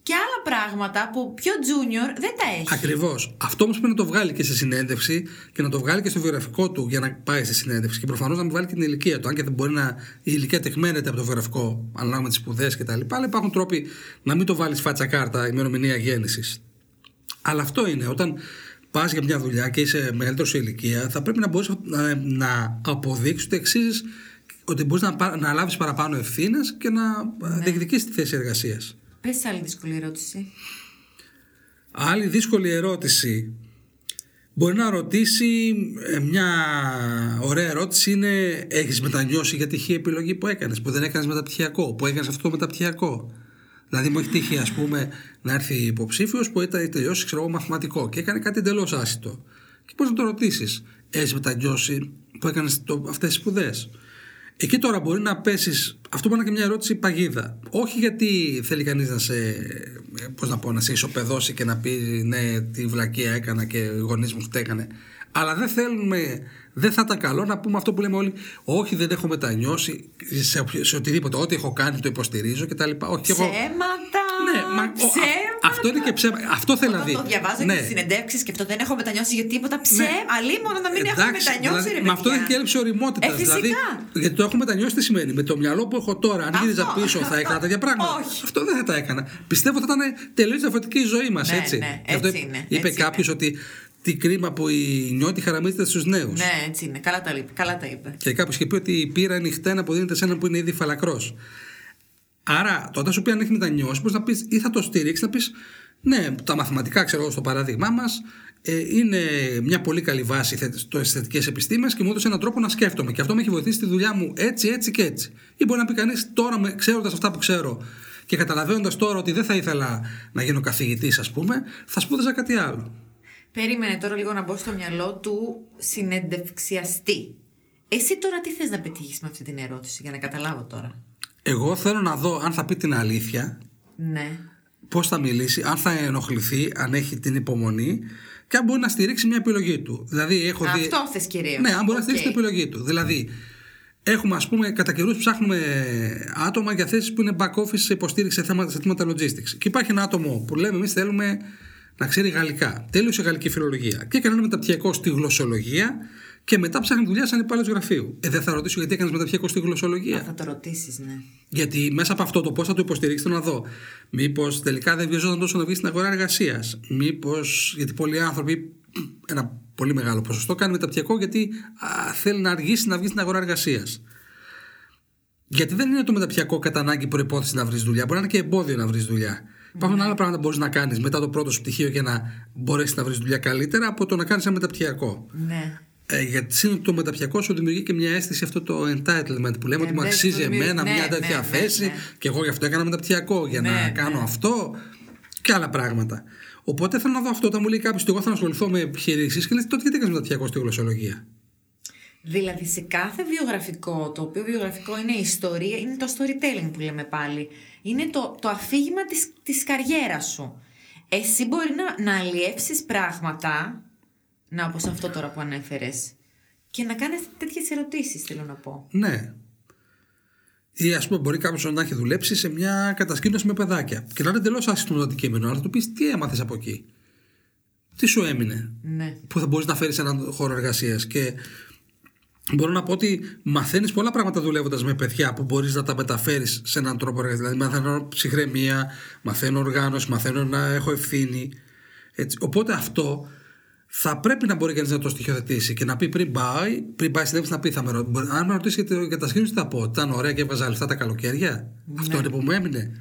και άλλα πράγματα που πιο junior δεν τα έχει. Ακριβώς. Αυτό όμως πρέπει να το βγάλει και σε συνέντευξη και να το βγάλει και στο βιογραφικό του για να πάει στη συνέντευξη. Και προφανώς να μην βάλει και την ηλικία του. Αν και δεν μπορεί να. Η ηλικία τεκμένεται από το βιογραφικό, ανάλογα με τις σπουδές κτλ. Αλλά υπάρχουν τρόποι να μην το βάλει φάτσα κάρτα ημερομηνία γέννησης. Αλλά αυτό είναι. Όταν πας για μια δουλειά και είσαι μεγαλύτερο σε ηλικία, θα πρέπει να μπορείς να, να αποδείξεις ότι εξής, ότι μπορείς να, να λάβεις παραπάνω ευθύνες και να ναι. διεκδικήσεις τη θέση εργασίας. Πες άλλη δύσκολη ερώτηση. Άλλη δύσκολη ερώτηση. Μπορεί να ρωτήσει, μια ωραία ερώτηση είναι, έχεις μετανιώσει για τυχή επιλογή που έκανες, που δεν έκανες μεταπτυχιακό, που έκανες αυτό το μεταπτυχιακό? Δηλαδή, μου έχει τύχει, ας πούμε, να έρθει υποψήφιος που ήταν τελειώσει, ξέρω εγώ, μαθηματικό και έκανε κάτι εντελώς άσχετο. Και πώς να το ρωτήσεις, έχεις μετανιώσει που έκανες αυτές τις σπουδές? Εκεί τώρα μπορεί να πέσεις. Αυτό μπορεί να είναι και μια ερώτηση παγίδα. Όχι γιατί θέλει κανείς να σε, πώς να πω, να σε ισοπεδώσει και να πει ναι, τη βλακεία έκανα και οι γονείς μου φταίγανε. Αλλά δεν θέλουμε, δεν θα ήταν καλό να πούμε αυτό που λέμε όλοι. Όχι, δεν έχω μετανιώσει σε, σε οτιδήποτε. Ό,τι έχω κάνει το υποστηρίζω κτλ. Ψέματα! Έχω... Ναι, μα, ψέματα. Ο, α, αυτό είναι και ψέμα. Αυτό θέλω να δει. Το διαβάζω ναι. και στις συνεντεύξεις και αυτό δεν έχω μετανιώσει για τίποτα. Ψέ, ναι. Αλίμονο να μην Εντάξει, έχω μετανιώσει. Δηλαδή, ρε, με αυτό έχει και έλλειψη ωριμότητας. Ε, δηλαδή, γιατί το έχω μετανιώσει τι σημαίνει? Με το μυαλό που έχω τώρα, αν γύριζα πίσω, θα έκανα τέτοια πράγματα. Όχι. Αυτό δεν θα τα έκανα. Πιστεύω θα ήταν τελείως διαφορετική η ζωή μας. Ναι, έτσι. Ναι, έτσι αυτό είναι, είπε κάποιο ότι. Τι κρίμα που η νιώτη χαραμίζεται στους νέους. Ναι, έτσι είναι. Καλά τα είπε. Καλά τα είπε. Και κάποιος είχε πει ότι η πείρα ανοιχτά να αποδίνεται σε έναν που είναι ήδη φαλακρός. Άρα, όταν σου πει αν έχει μετανιώσει, μπορεί να πει ή θα το στηρίξει, να πει ναι, τα μαθηματικά, ξέρω εγώ, στο παράδειγμά μας, ε, είναι μια πολύ καλή βάση στις αισθητικές επιστήμες και μου έδωσε έναν τρόπο να σκέφτομαι. Και αυτό με έχει βοηθήσει στη δουλειά μου έτσι, έτσι και έτσι. Ή μπορεί να πει κανείς τώρα, ξέροντας αυτά που ξέρω και καταλαβαίνοντας τώρα ότι δεν θα ήθελα να γίνω καθηγητής, ας πούμε, θα σπούδαζα κάτι άλλο. Περίμενε τώρα λίγο να μπω στο μυαλό του συνεντευξιαστή. Εσύ τώρα τι θες να πετύχεις με αυτή την ερώτηση, για να καταλάβω τώρα? Εγώ θέλω να δω αν θα πει την αλήθεια. Ναι. Πώς θα μιλήσει, αν θα ενοχληθεί, αν έχει την υπομονή και αν μπορεί να στηρίξει μια επιλογή του. Δηλαδή, έχω δει... Αυτό θες κυρίως. Ναι, αν μπορεί okay. να στηρίξει την επιλογή του. Δηλαδή, έχουμε, ας πούμε, κατά καιρούς ψάχνουμε άτομα για θέσεις που είναι back office σε υποστήριξη σε θέματα, σε θέματα logistics. Και υπάρχει ένα άτομο που λέμε εμείς θέλουμε να ξέρει γαλλικά. Τέλειωσε γαλλική φιλολογία. Και έκανε ένα μεταπτυχιακό στη γλωσσολογία και μετά ψάχνει δουλειά σαν υπάλληλος γραφείου. Ε, δεν θα ρωτήσω γιατί έκανε μεταπτυχιακό στη γλωσσολογία. Α, θα το ρωτήσεις, ναι. Γιατί μέσα από αυτό το πώς θα το υποστηρίξει, να δω. Μήπως τελικά δεν βιαζόταν τόσο να βγει στην αγορά εργασίας. Μήπως, γιατί πολλοί άνθρωποι, ένα πολύ μεγάλο ποσοστό, κάνει μεταπτυχιακό γιατί α, θέλει να αργήσει να βγει στην αγορά εργασίας. Γιατί δεν είναι το μεταπτυχιακό κατά ανάγκη προϋπόθεση να βρεις δουλειά. Μπορεί να είναι και εμπόδιο να βρεις δουλειά. Υπάρχουν mm. άλλα πράγματα που μπορείς να κάνεις μετά το πρώτο σου πτυχίο για να μπορέσεις να βρεις δουλειά καλύτερα από το να κάνεις ένα μεταπτυχιακό. Ναι. Ε, γιατί το μεταπτυχιακό σου δημιουργεί και μια αίσθηση, αυτό το entitlement που λέμε, ναι, ότι μου αξίζει εμένα ναι, μια τέτοια ναι, θέση ναι, ναι. και εγώ γι' αυτό έκανα μεταπτυχιακό για ναι, να κάνω ναι. αυτό και άλλα πράγματα. Οπότε θέλω να δω αυτό. Όταν μου λέει κάποιος ότι εγώ θα ασχοληθώ με επιχειρήσεις, και λέει τότε γιατί έκανες μεταπτυχιακό στη γλωσσολογία? Δηλαδή σε κάθε βιογραφικό, το οποίο βιογραφικό είναι η ιστορία, είναι το storytelling που λέμε πάλι. Είναι το, το αφήγημα της, της καριέρας σου. Εσύ μπορεί να, να αλλιεύσεις πράγματα, να όπως αυτό τώρα που ανέφερες, και να κάνεις τέτοιες ερωτήσεις, θέλω να πω. Ναι. Ή ας πούμε μπορεί κάποιος να έχει δουλέψει σε μια κατασκήνωση με παιδάκια και να είναι εντελώς άσχετο το αντικείμενο, αλλά θα του πεις τι έμαθες από εκεί. Τι σου έμεινε ναι. που θα μπορείς να φέρεις σε έναν χώρο εργασίας. Και μπορώ να πω ότι μαθαίνεις πολλά πράγματα δουλεύοντας με παιδιά που μπορείς να τα μεταφέρεις σε έναν τρόπο εργασίας. Δηλαδή μαθαίνω ψυχραιμία, μαθαίνω οργάνωση, μαθαίνω να έχω ευθύνη. Έτσι. Οπότε αυτό θα πρέπει να μπορεί κανείς να το στοιχειοθετήσει και να πει πριν πάει, πριν πάει συνέντευξη να πει θα με ρωτήσει. Αν με ρωτήσει για τα σκήνωση, θα πω ήταν ωραία και έβγαζα λεφτά τα καλοκαίρια. Ναι. Αυτό είναι που μου έμεινε.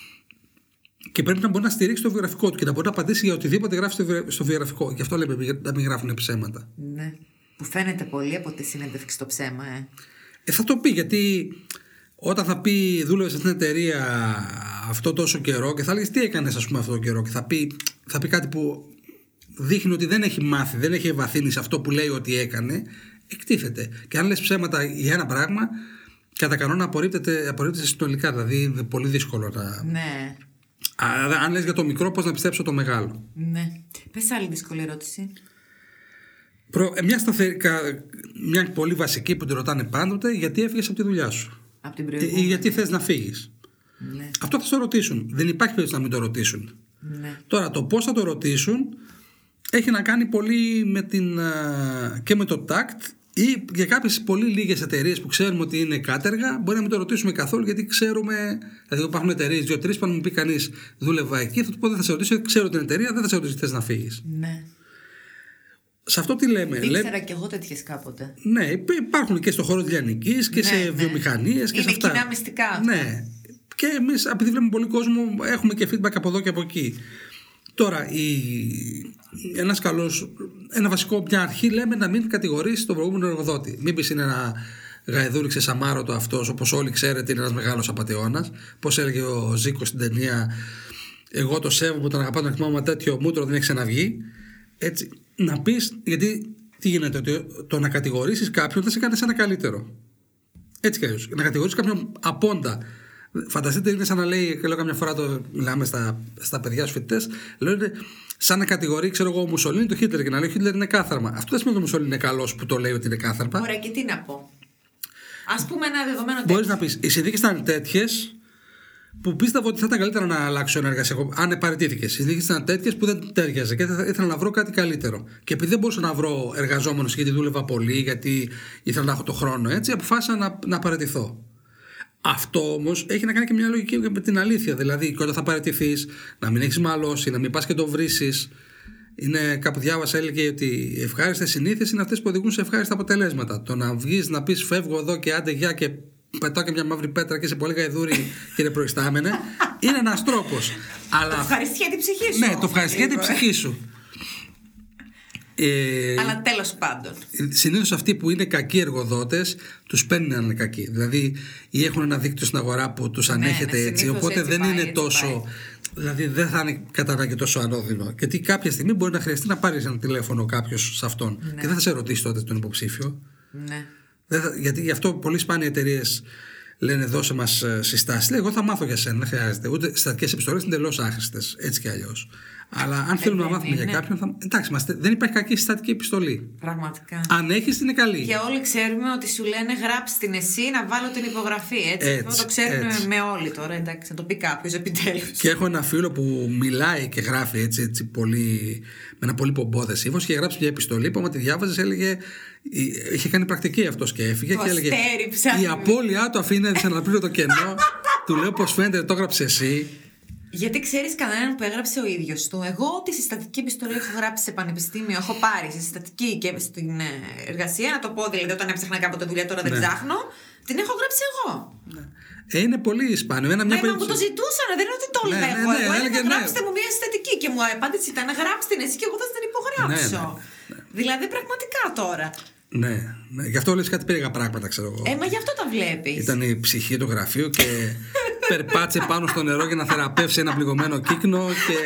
Και πρέπει να μπορεί να στηρίξει το βιογραφικό του και να μπορεί να απαντήσει για οτιδήποτε γράφει στο βιογραφικό. Γι' αυτό λέμε να μην γράφουν ψέματα. Ναι. Που φαίνεται πολύ από τη συνέντευξη το ψέμα, ε. ε. Θα το πει, γιατί όταν θα πει δούλευε σε αυτήν την εταιρεία αυτό τόσο καιρό και θα λέγεις τι έκανες, ας πούμε, αυτό το καιρό, και θα πει, θα πει κάτι που δείχνει ότι δεν έχει μάθει, δεν έχει ευαθύνει σε αυτό που λέει ότι έκανε, εκτίθεται. Και αν λες ψέματα για ένα πράγμα, κατά κανόνα απορρίπτεται, απορρίπτεται συνολικά. Δηλαδή είναι πολύ δύσκολο να. Ναι. Α, αν λες για το μικρό, πώς να πιστέψω το μεγάλο. Ναι. Πες άλλη δύσκολη ερώτηση. Προ, μια, σταθερ, μια πολύ βασική που τη ρωτάνε πάντοτε, γιατί έφυγες από τη δουλειά σου. Από την προηγούμενη. Ή γιατί θες να φύγεις. Ναι. Αυτό θα στο ρωτήσουν. Δεν υπάρχει περίπτωση να μην το ρωτήσουν. Ναι. Τώρα, το πώς θα το ρωτήσουν έχει να κάνει πολύ με την, και με το τάκτ, ή για κάποιες πολύ λίγες εταιρείες που ξέρουμε ότι είναι κάτεργα, μπορεί να μην το ρωτήσουμε καθόλου, γιατί ξέρουμε. Δηλαδή, υπάρχουν εταιρείες, δύο-τρεις, πάνω μου πει κανείς δούλευα εκεί, θα του πω δεν θα σε ρωτήσω, ξέρω την εταιρεία, δεν θα σε ρωτήσω θες να φύγεις. Ναι. Σε αυτό τι λέμε. Ήξερα Λέ... κι εγώ τέτοιες κάποτε. Ναι, υπάρχουν και στον χώρο της λιανικής και ναι, σε ναι. βιομηχανίες και είναι σε αυτά. Είναι κοινά μυστικά. Ναι. Και εμείς, επειδή βλέπουμε πολύ κόσμο, έχουμε και feedback από εδώ και από εκεί. Τώρα, η... ένας καλός, ένα βασικό, μια αρχή λέμε να μην κατηγορήσει τον προηγούμενο εργοδότη. Μην πεις είναι ένα γαϊδούρι ξεσαμάρωτο αυτός, όπως όλοι ξέρετε, είναι ένας μεγάλος απατεώνας. Πώς έλεγε ο Ζήκος στην ταινία, εγώ το σέβομαι που τον αγαπάω, τον εκτιμάω, τέτοιο μούτρο δεν έχει ξαναβγεί. Έτσι, να πεις, γιατί τι γίνεται, ότι το να κατηγορήσεις κάποιον θα σε κάνει ένα καλύτερο. Έτσι κι αλλιώς. Να κατηγορήσεις κάποιον απόντα. Φανταστείτε, είναι σαν να λέει, και λέω καμιά φορά το μιλάμε στα, στα παιδιά στους φοιτητές, λένε σαν να κατηγορεί, ξέρω εγώ, ο Μουσολίνι το Χίτλερ και να λέει ο Χίτλερ είναι κάθαρμα. Αυτό δεν σημαίνει ότι ο Μουσολίνι είναι καλός που το λέει ότι είναι κάθαρμα. Ωραία, και τι να πω. Ας πούμε ένα δεδομένο τέτοιο. Μπορείς να πεις, οι συνθήκες ήταν τέτοιες που πίστευα ότι θα ήταν καλύτερα να αλλάξω ένα εργασιακό. Αν παραιτήθηκες. Οι συνθήκες ήταν τέτοιες που δεν τέριαζε και ήθελα να βρω κάτι καλύτερο. Και επειδή δεν μπορούσα να βρω εργαζόμενος γιατί δούλευα πολύ, γιατί ήθελα να έχω το χρόνο έτσι, αποφάσισα να, να παραιτηθώ. Αυτό όμως έχει να κάνει και μια λογική με την αλήθεια. Δηλαδή, και όταν θα παραιτηθείς, να μην έχεις μαλώσει, να μην πας και το βρίσεις. Είναι, κάπου διάβασα, έλεγε ότι οι ευχάριστες συνήθειες είναι αυτές που οδηγούν σε ευχάριστα αποτελέσματα. Το να βγεις να πεις φεύγω εδώ και άντε γεια και πετάω και μια μαύρη πέτρα και σε πολύ γαϊδούρι κύριε προϊστάμενε, είναι ένας τρόπος. Αλλά... Το ευχαριστιέται η ψυχή σου. Ναι, το ευχαριστιέται η ψυχή σου. Ε, Αλλά τέλος πάντων. Συνήθως αυτοί που είναι κακοί εργοδότες τους παίρνουν να είναι κακοί. Δηλαδή ή έχουν ένα δίκτυο στην αγορά που τους ανέχεται ναι, ναι, έτσι. Οπότε έτσι δεν πάει, είναι έτσι τόσο. Πάει. Δηλαδή δεν θα είναι κατά ανάγκη τόσο ανώδυνο. Γιατί κάποια στιγμή μπορεί να χρειαστεί να πάρεις ένα τηλέφωνο κάποιος σε αυτόν ναι. και δεν θα σε ρωτήσει τότε τον υποψήφιο. Ναι. Δεν θα, γιατί γι' αυτό πολύ σπάνια εταιρείες λένε δώσε μας συστάσεις. Λέει εγώ θα μάθω για σένα, δεν χρειάζεται. Ούτε στατικές επιστολές είναι τελώς άχρηστες. Έτσι κι αλλιώς. Αλλά αν θέλουμε να μάθουμε είναι. για κάποιον, θα... εντάξει, μας, δεν υπάρχει κακή συστατική επιστολή. Πραγματικά. Αν έχεις, είναι καλή. Και όλοι ξέρουμε ότι σου λένε γράψει την εσύ να βάλω την υπογραφή. Έτσι, έτσι αυτό το ξέρουμε έτσι. Με όλοι τώρα. Εντάξει, να το πει κάποιος επιτέλους. Και έχω ένα φίλο που μιλάει και γράφει έτσι, έτσι πολύ, με ένα πολύ πομπόδες ύφος και γράψει μια επιστολή που, άμα τη διάβαζες, έλεγε. Είχε κάνει πρακτική αυτός και έφυγε. Το και έλεγε. Αστέριψα. Η απώλειά του αφήνει να αναπλήρω το κενό. Του λέω πως φαίνεται, το έγραψε εσύ. Γιατί ξέρεις κανέναν που έγραψε ο ίδιος του. Εγώ τη συστατική επιστολή έχω γράψει σε πανεπιστήμιο, έχω πάρει σε συστατική και στην εργασία. Να το πω δηλαδή, όταν έψαχνα κάποτε δουλειά, τώρα δεν ναι. ψάχνω. Την έχω γράψει εγώ. Ναι. Ε, είναι πολύ σπάνιο. Ένα, μια ναι, περίπτωση... μα που το ζητούσαν, δεν είναι ότι το έλεγα ναι, εγώ. Ναι, ναι, εγώ έλεγα ναι, γράψτε ναι. μου μια συστατική και μου απάντηση ήταν γράψτε την εσύ και εγώ θα την υπογράψω. Ναι, ναι, ναι. Δηλαδή πραγματικά τώρα. Ναι, ναι, γι' αυτό λες κάτι περίεργα πράγματα, ξέρω εγώ. Ε, μα γι' αυτό τα βλέπεις. Ήταν η ψυχή του γραφείου και περπάτσε πάνω στο νερό για να θεραπεύσει ένα πληγωμένο κύκνο και.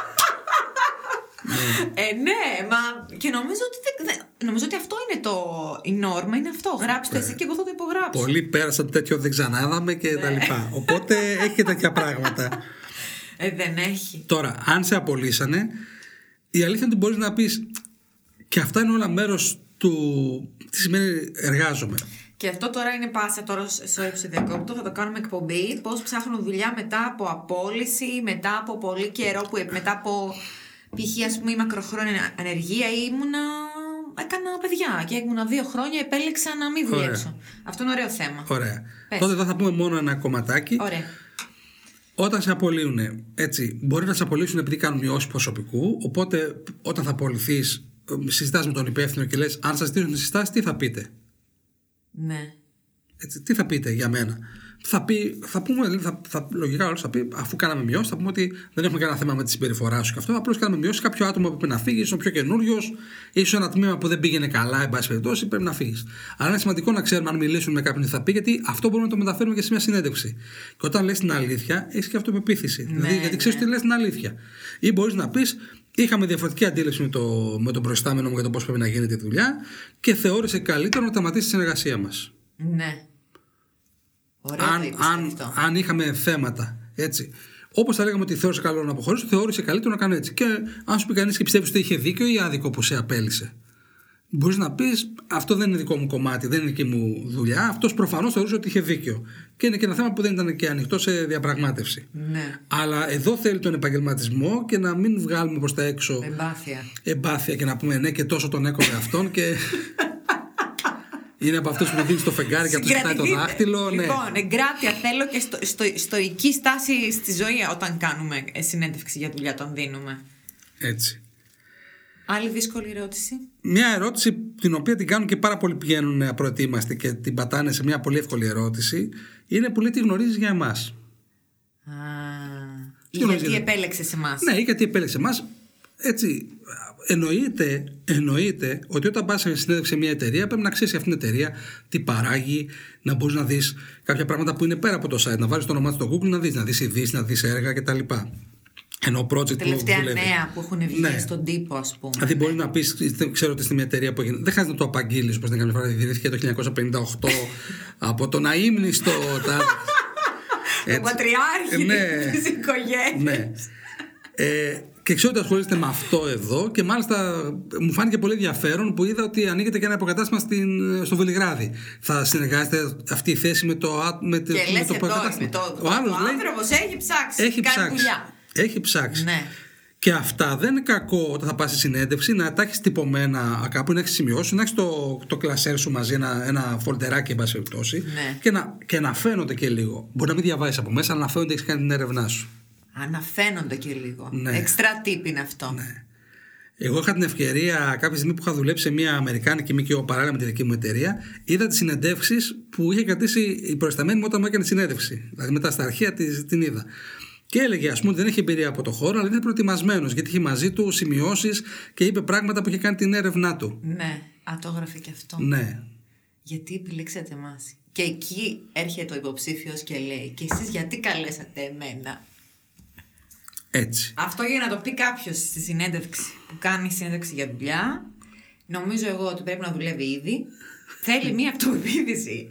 ναι. Ε, ναι, μα και νομίζω ότι, δεν, νομίζω ότι αυτό είναι το. Η νόρμα είναι αυτό. Γράψτε εσύ και εγώ θα το υπογράψω. Πολλοί πέρασαν τέτοιο δεν ξανάδαμε και ναι. τα λοιπά. Οπότε έχει και τέτοια πράγματα. Ε, δεν έχει. Τώρα, αν σε απολύσανε, η αλήθεια είναι ότι μπορείς να πεις και αυτά είναι όλα μέρος του τι σημαίνει εργάζομαι. Και αυτό τώρα είναι πάσα, τώρα σε διακόπτω, θα το κάνουμε εκπομπή. Πώς ψάχνω δουλειά μετά από απόλυση, μετά από πολύ καιρό, που, μετά από π.χ. ας πούμε η μακροχρόνια ανεργία, ήμουνα, έκανα παιδιά και ήμουνα δύο χρόνια, επέλεξα να μην δουλέψω. Αυτό είναι ωραίο θέμα. Ωραία. Πες. Τότε εδώ θα πούμε μόνο ένα κομματάκι. Ωραία. Όταν σε απολύουν, έτσι, μπορεί να σε απολύσουν επειδή κάνουν μειώσεις προσωπικού, οπότε όταν θα απολυθείς, συζητάς με τον υπεύθυνο και λες αν σας ζητήσουν συστάσεις τι θα πείτε. Ναι. Έτσι, τι θα πείτε για μένα. Θα, πει, θα πούμε, θα, θα, λογικά όλος θα πει, αφού κάναμε μειώσεις, θα πούμε ότι δεν έχουμε κανένα θέμα με τη συμπεριφορά σου και αυτό. Απλώς κάναμε μειώσεις. Κάποιο άτομο που πρέπει να φύγει, ίσως ο πιο καινούριος, ίσως ένα τμήμα που δεν πήγαινε καλά, εν πάση περιπτώσει, πρέπει να φύγει. Αλλά είναι σημαντικό να ξέρουμε αν μιλήσουν με κάποιον τι θα πει, γιατί αυτό μπορούμε να το μεταφέρουμε και σε μια συνέντευξη. Και όταν λες την αλήθεια, έχεις και αυτοπεποίθηση. Ναι, δηλαδή, γιατί ξέρεις ναι. ότι λες την αλήθεια. Ή μπορείς να πεις. Είχαμε διαφορετική αντίληψη με, το, με τον προϊστάμενο μου για το πώς πρέπει να γίνεται η δουλειά και θεώρησε καλύτερο να σταματήσει τη συνεργασία μας. Ναι. Ωραία, αν, αν, αν είχαμε θέματα έτσι. Όπως θα λέγαμε ότι θεώρησε καλό να αποχωρήσω, θεώρησε καλύτερο να κάνω έτσι. Και αν σου πει κανείς και πιστεύεις ότι είχε δίκιο ή άδικο που σε απέλυσε. Μπορείς να πεις, αυτό δεν είναι δικό μου κομμάτι, δεν είναι δική μου δουλειά. Αυτός προφανώς θεωρούσε ότι είχε δίκιο. Και είναι και ένα θέμα που δεν ήταν και ανοιχτό σε διαπραγμάτευση. Ναι. Αλλά εδώ θέλει τον επαγγελματισμό και να μην βγάλουμε προς τα έξω Εμπάθεια. εμπάθεια και να πούμε ναι, και τόσο τον έκοβε αυτόν και. Είναι από αυτούς που δίνει στο φεγγάρι και αυτός κοιτάει το δάχτυλο. Λοιπόν, ναι. εγκράτεια θέλω και στο, στο, στοική στάση στη ζωή όταν κάνουμε συνέντευξη για δουλειά, τον δίνουμε. Έτσι. Άλλη δύσκολη ερώτηση. Μια ερώτηση την οποία την κάνουν και πάρα πολλοί πηγαίνουν απροετοίμαστοι και την πατάνε σε μια πολύ εύκολη ερώτηση. Είναι που λέει τι γνωρίζεις για εμάς. Α, ή γιατί για... επέλεξες εμάς. Ναι, ή γιατί επέλεξες εμάς. Έτσι, εννοείται, εννοείται ότι όταν πας σε συνέντευξη σε μια εταιρεία πρέπει να ξέρεις αυτή την εταιρεία τι παράγει, να μπορείς να δεις κάποια πράγματα που είναι πέρα από το site, να βάλεις το όνομά του στο Google, να δεις, να δεις ειδήσεις, να δεις έργα κτλ. Ενώ project τελευταία που νέα που έχουν βγει ναι. στον τύπο, ας πούμε. Δηλαδή, μπορεί να πεις, ξέρω ότι στην μια εταιρεία που έγινε. Δεν χρειάζεται να το απαγγείλεις όπως δεν καμιά φορά. Ιδρύθηκε το χίλια εννιακόσια πενήντα οκτώ από τον αείμνηστο. τα... Ο πατριάρχη ναι. της οικογένειας. Ναι. Ε, και ξέρω ότι ασχολείστε με αυτό εδώ και μάλιστα μου φάνηκε πολύ ενδιαφέρον που είδα ότι ανοίγεται και ένα υποκατάστημα στην, στο Βελιγράδι. Θα συνεργάζεται αυτή η θέση με το, με το, και με λες το υποκατάστημα. Το, το, ο άνθρωπος έχει ψάξει. Έχει κάνει ψάξει. Δουλειά. Έχει ψάξει. Ναι. Και αυτά δεν είναι κακό όταν θα πας στη συνέντευξη να τα έχεις τυπωμένα κάπου, να έχεις σημειώσει, να έχεις το, το κλασέρ σου μαζί, ένα, ένα φολτεράκι εν πάση περιπτώσει, ναι. και, να, και να φαίνονται και λίγο. Μπορεί να μην διαβάζεις από μέσα, αλλά να φαίνονται ότι έχεις κάνει την έρευνά σου. Αναφαίνονται και λίγο. Ναι. Εξτρά τύπ είναι αυτό. Ναι. Εγώ είχα την ευκαιρία κάποια στιγμή που είχα δουλέψει σε μια αμερικάνικη ΜΚΟ παράλληλα με τη δική μου εταιρεία, είδα τις συνεντεύξεις που είχε κρατήσει η προϊσταμένη μου όταν μου έκανε συνέντευξη. Δηλαδή μετά στα αρχεία την είδα. Και έλεγε, ας πούμε, ότι δεν έχει εμπειρία από το χώρο, αλλά είναι προετοιμασμένος γιατί είχε μαζί του σημειώσεις και είπε πράγματα που είχε κάνει την έρευνά του. Ναι, α, το έγραφε και αυτό. Ναι. Γιατί επιλέξατε εμάς. Και εκεί έρχεται ο υποψήφιος και λέει, και εσείς γιατί καλέσατε εμένα. Έτσι. Αυτό για να το πει κάποιος στη συνέντευξη που κάνει συνέντευξη για δουλειά, νομίζω εγώ ότι πρέπει να δουλεύει ήδη. Θέλει μια αυτοπεποίθηση,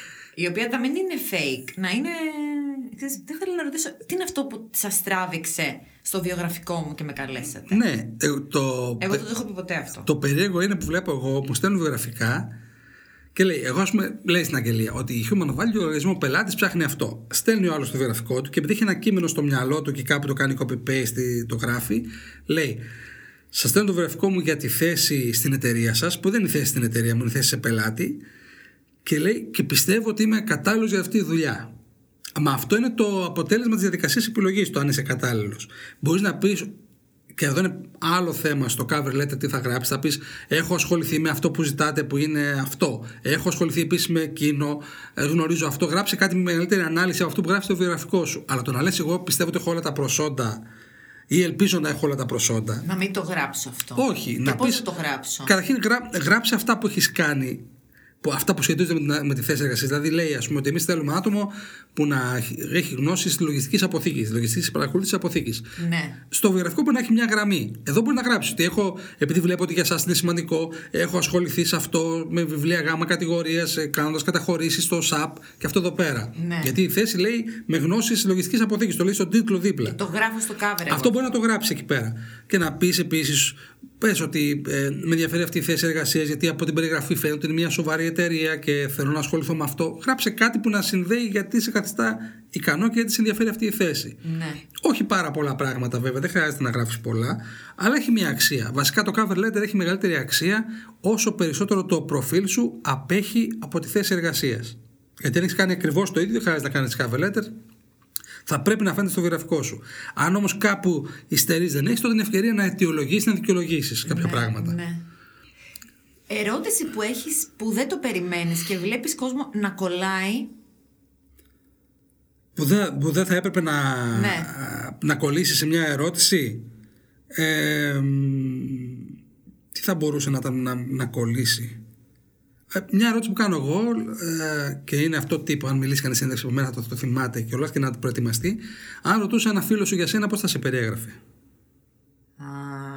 η οποία θα μην είναι fake, να είναι. Ξέρεις, δεν θέλω να ρωτήσω, τι είναι αυτό που σας τράβηξε στο βιογραφικό μου και με καλέσατε. Ναι, το, εγώ δεν το έχω πει ποτέ αυτό. Το περίεργο είναι που βλέπω εγώ, μου στέλνουν βιογραφικά και λέει, εγώ ας πούμε, λέει στην αγγελία ότι η Human Value, ο οργανισμό πελάτης ψάχνει αυτό. Στέλνει ο άλλος το βιογραφικό του και επειδή έχει ένα κείμενο στο μυαλό του και κάπου το κάνει copy-paste, το γράφει, λέει, σας στέλνω το βιογραφικό μου για τη θέση στην εταιρεία σας, που δεν είναι η θέση στην εταιρεία μου, είναι η θέση σε πελάτη, και λέει, και πιστεύω ότι είμαι κατάλληλος για αυτή τη δουλειά. Μα αυτό είναι το αποτέλεσμα της διαδικασίας επιλογής, το αν είσαι κατάλληλος. Μπορείς να πεις, και εδώ είναι άλλο θέμα στο cover letter τι θα γράψεις, θα πεις έχω ασχοληθεί με αυτό που ζητάτε που είναι αυτό, έχω ασχοληθεί επίσης με εκείνο, γνωρίζω αυτό, γράψε κάτι με μεγαλύτερη ανάλυση από αυτό που γράφεις στο βιογραφικό σου. Αλλά το να λες εγώ πιστεύω ότι έχω όλα τα προσόντα ή ελπίζω να έχω όλα τα προσόντα. Να μην το γράψω αυτό. Όχι, και να πώς πεις, θα το γράψω. Καταρχήν γρά, γράψε αυτά που έχεις κάνει, που, αυτά που σχετίζονται με, με τη θέση εργασίας. Δηλαδή, λέει, ας πούμε, ότι εμείς θέλουμε άτομο που να έχει γνώση τη λογιστική αποθήκη, λογιστική παρακολούθηση αποθήκη. Ναι. Στο βιογραφικό μπορεί να έχει μια γραμμή. Εδώ μπορεί να γράψει ότι έχω, επειδή βλέπω ότι για εσάς είναι σημαντικό, έχω ασχοληθεί σε αυτό με βιβλία γάμα κατηγορίας, κάνοντας καταχωρήσεις στο ΣΑΠ και αυτό εδώ πέρα. Ναι. Γιατί η θέση λέει με γνώση λογιστική αποθήκη. Το λέει στον τίτλο δίπλα. Και το γράφω στο cover. Αυτό μπορεί να το γράψει εκεί πέρα. Και να πει επίσης. Πες ότι ε, με ενδιαφέρει αυτή η θέση εργασίας γιατί από την περιγραφή φαίνεται ότι είναι μια σοβαρή εταιρεία και θέλω να ασχοληθώ με αυτό. Γράψε κάτι που να συνδέει γιατί σε καθιστά ικανό και γιατί σε ενδιαφέρει αυτή η θέση. Ναι. Όχι πάρα πολλά πράγματα βέβαια, δεν χρειάζεται να γράψεις πολλά, αλλά έχει μια αξία. Βασικά το cover letter έχει μεγαλύτερη αξία όσο περισσότερο το προφίλ σου απέχει από τη θέση εργασίας. Γιατί αν έχεις κάνει ακριβώς το ίδιο, δεν χρειάζεται να κάνεις cover letter. Θα πρέπει να φαίνεται στο βιογραφικό σου. Αν όμως κάπου υστερείς δεν έχεις, τότε είναι ευκαιρία να αιτιολογήσεις, να δικαιολογήσεις κάποια ναι, πράγματα. Ναι. Ερώτηση που έχεις που δεν το περιμένεις και βλέπεις κόσμο να κολλάει. Που δεν, που δεν θα έπρεπε να, ναι. να κολλήσει σε μια ερώτηση. Ε, τι θα μπορούσε να, να, να κολλήσει. Μια ερώτηση που κάνω εγώ ε, και είναι αυτό τύπο, αν μιλήσει κανείς σύνδεξη από μένα θα το, το θυμάται και όλα και να το προετοιμαστεί. Αν ρωτούσε ένα φίλο σου για σένα, πώς θα σε περιέγραφε? Α.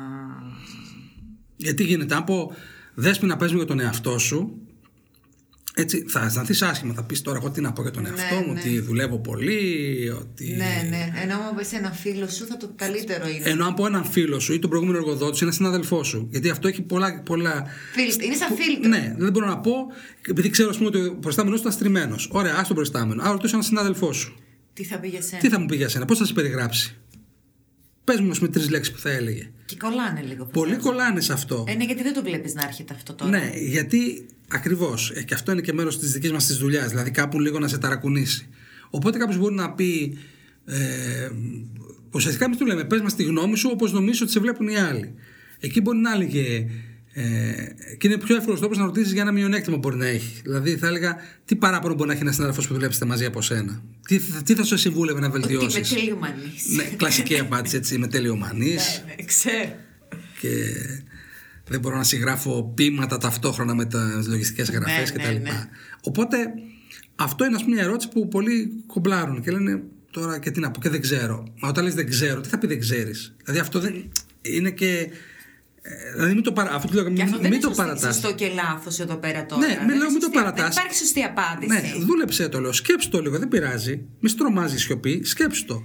Γιατί γίνεται, αν πω Δέσποινα, πες μου για τον εαυτό σου, Έτσι, θα αισθανθείς άσχημα, θα πεις τώρα εγώ τι να πω για τον εαυτό ναι, μου, ναι. ότι δουλεύω πολύ, ότι... Ναι, ναι, ενώ αν πεις έναν φίλο σου θα το καλύτερο είναι. Ενώ αν πω έναν φίλο σου ή τον προηγούμενο εργοδότη σου, έναν συνάδελφό σου, γιατί αυτό έχει πολλά... πολλά... Φίλτ, είναι σαν φίλτρο. Ναι, δεν μπορώ να πω, επειδή ξέρω ας πούμε, ότι ο προϊστάμενος ήταν στριμμένος. Ωραία, ας τον προϊστάμενο. Άρα ρωτήσω έναν συνάδελφό σου. Τι θα πει για σένα. Τι θα μου πει για σένα, πώς θα σε περιγράψει. Πες μου με τρεις λέξεις που θα έλεγε. Και κολλάνε λίγο. Πολύ κολλάνε σε αυτό. Ε, ναι, γιατί δεν το βλέπεις να έρχεται αυτό τώρα. Ναι, γιατί ακριβώς. Ε, και αυτό είναι και μέρος της δικής μας της δουλειάς. Δηλαδή κάπου λίγο να σε ταρακουνήσει. Οπότε κάποιος μπορεί να πει. Ε, ουσιαστικά εμείς του λέμε: πες μας τη γνώμη σου όπως νομίζεις ότι σε βλέπουν οι άλλοι. Εκεί μπορεί να έλεγε. Ε, και είναι πιο εύκολος τρόπος να ρωτήσεις για ένα μειονέκτημα που μπορεί να έχει. Δηλαδή θα έλεγα: τι παράπονο μπορεί να έχει ένας συνάδελφος που δουλέψετε μαζί από σένα. Τι, τι θα σου συμβούλευε να βελτιώσεις. Ότι είμαι τελειομανής. Ναι, κλασική απάντηση έτσι. Είμαι τελειομανής. Ναι, ναι, ξέρω. Και δεν μπορώ να συγγράφω ποίηματα ταυτόχρονα με τις λογιστικές γραφές ναι, κτλ. Ναι, ναι. Οπότε αυτό είναι ας πούμε μια ερώτηση που πολλοί κομπλάρουν και λένε τώρα και τι να πω και δεν ξέρω. Μα όταν λες δεν ξέρω, τι θα πει δεν ξέρεις. Δηλαδή αυτό δεν είναι και. Δηλαδή μην το, παρα... αυτό λέω, μην, αυτό δεν μην είναι το παρατάς. Σωστό και λάθος εδώ πέρα τώρα. Ναι, μην λέω μην το παρατάς. Δεν υπάρχει σωστή απάντηση. Ναι, δούλεψε το λέω. Σκέψου το λίγο, δεν πειράζει. Μη στρομάζει η σιωπή, σκέψου το.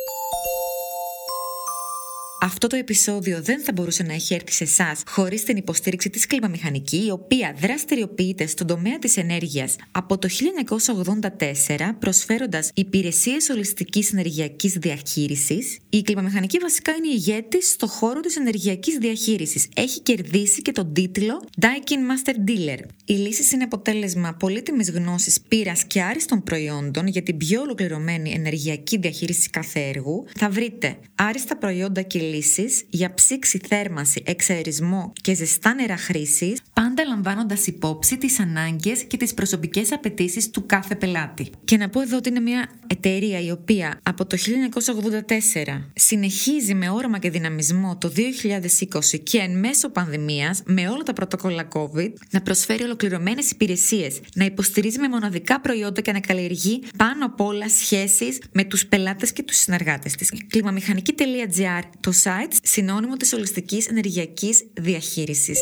Αυτό το επεισόδιο δεν θα μπορούσε να έχει έρθει σε εσάς χωρίς την υποστήριξη της Κλιμαμηχανική, η οποία δραστηριοποιείται στον τομέα της ενέργειας από το χίλια εννιακόσια ογδόντα τέσσερα, προσφέροντας υπηρεσίες ολιστικής ενεργειακής διαχείρισης. Η Κλιμαμηχανική βασικά είναι ηγέτης στον χώρο της ενεργειακής διαχείρισης. Έχει κερδίσει και τον τίτλο Daikin Master Dealer. Οι λύσεις είναι αποτέλεσμα πολύτιμης γνώσης, πείρας και άριστων προϊόντων για την πιο ολοκληρωμένη ενεργειακή διαχείριση κάθε έργου. Θα βρείτε άριστα προϊόντα και λύσεις για ψήξη, θέρμανση, εξαερισμό και ζεστά νερά χρήσης, πάντα λαμβάνοντας υπόψη τις ανάγκες και τις προσωπικές απαιτήσεις του κάθε πελάτη. Και να πω εδώ ότι είναι μια εταιρεία η οποία από το χίλια εννιακόσια ογδόντα τέσσερα συνεχίζει με όραμα και δυναμισμό το δύο χιλιάδες είκοσι και εν μέσω πανδημίας, με όλα τα πρωτόκολλα COVID, να προσφέρει ολοκληρωμένες υπηρεσίες, να υποστηρίζει με μοναδικά προϊόντα και να καλλιεργεί πάνω απ' όλα σχέσεις με τους πελάτες και τους συνεργάτες της. κλιμαμηχανική τελεία τζι άρ, το site συνώνυμο της ολιστικής ενεργειακής διαχείρισης.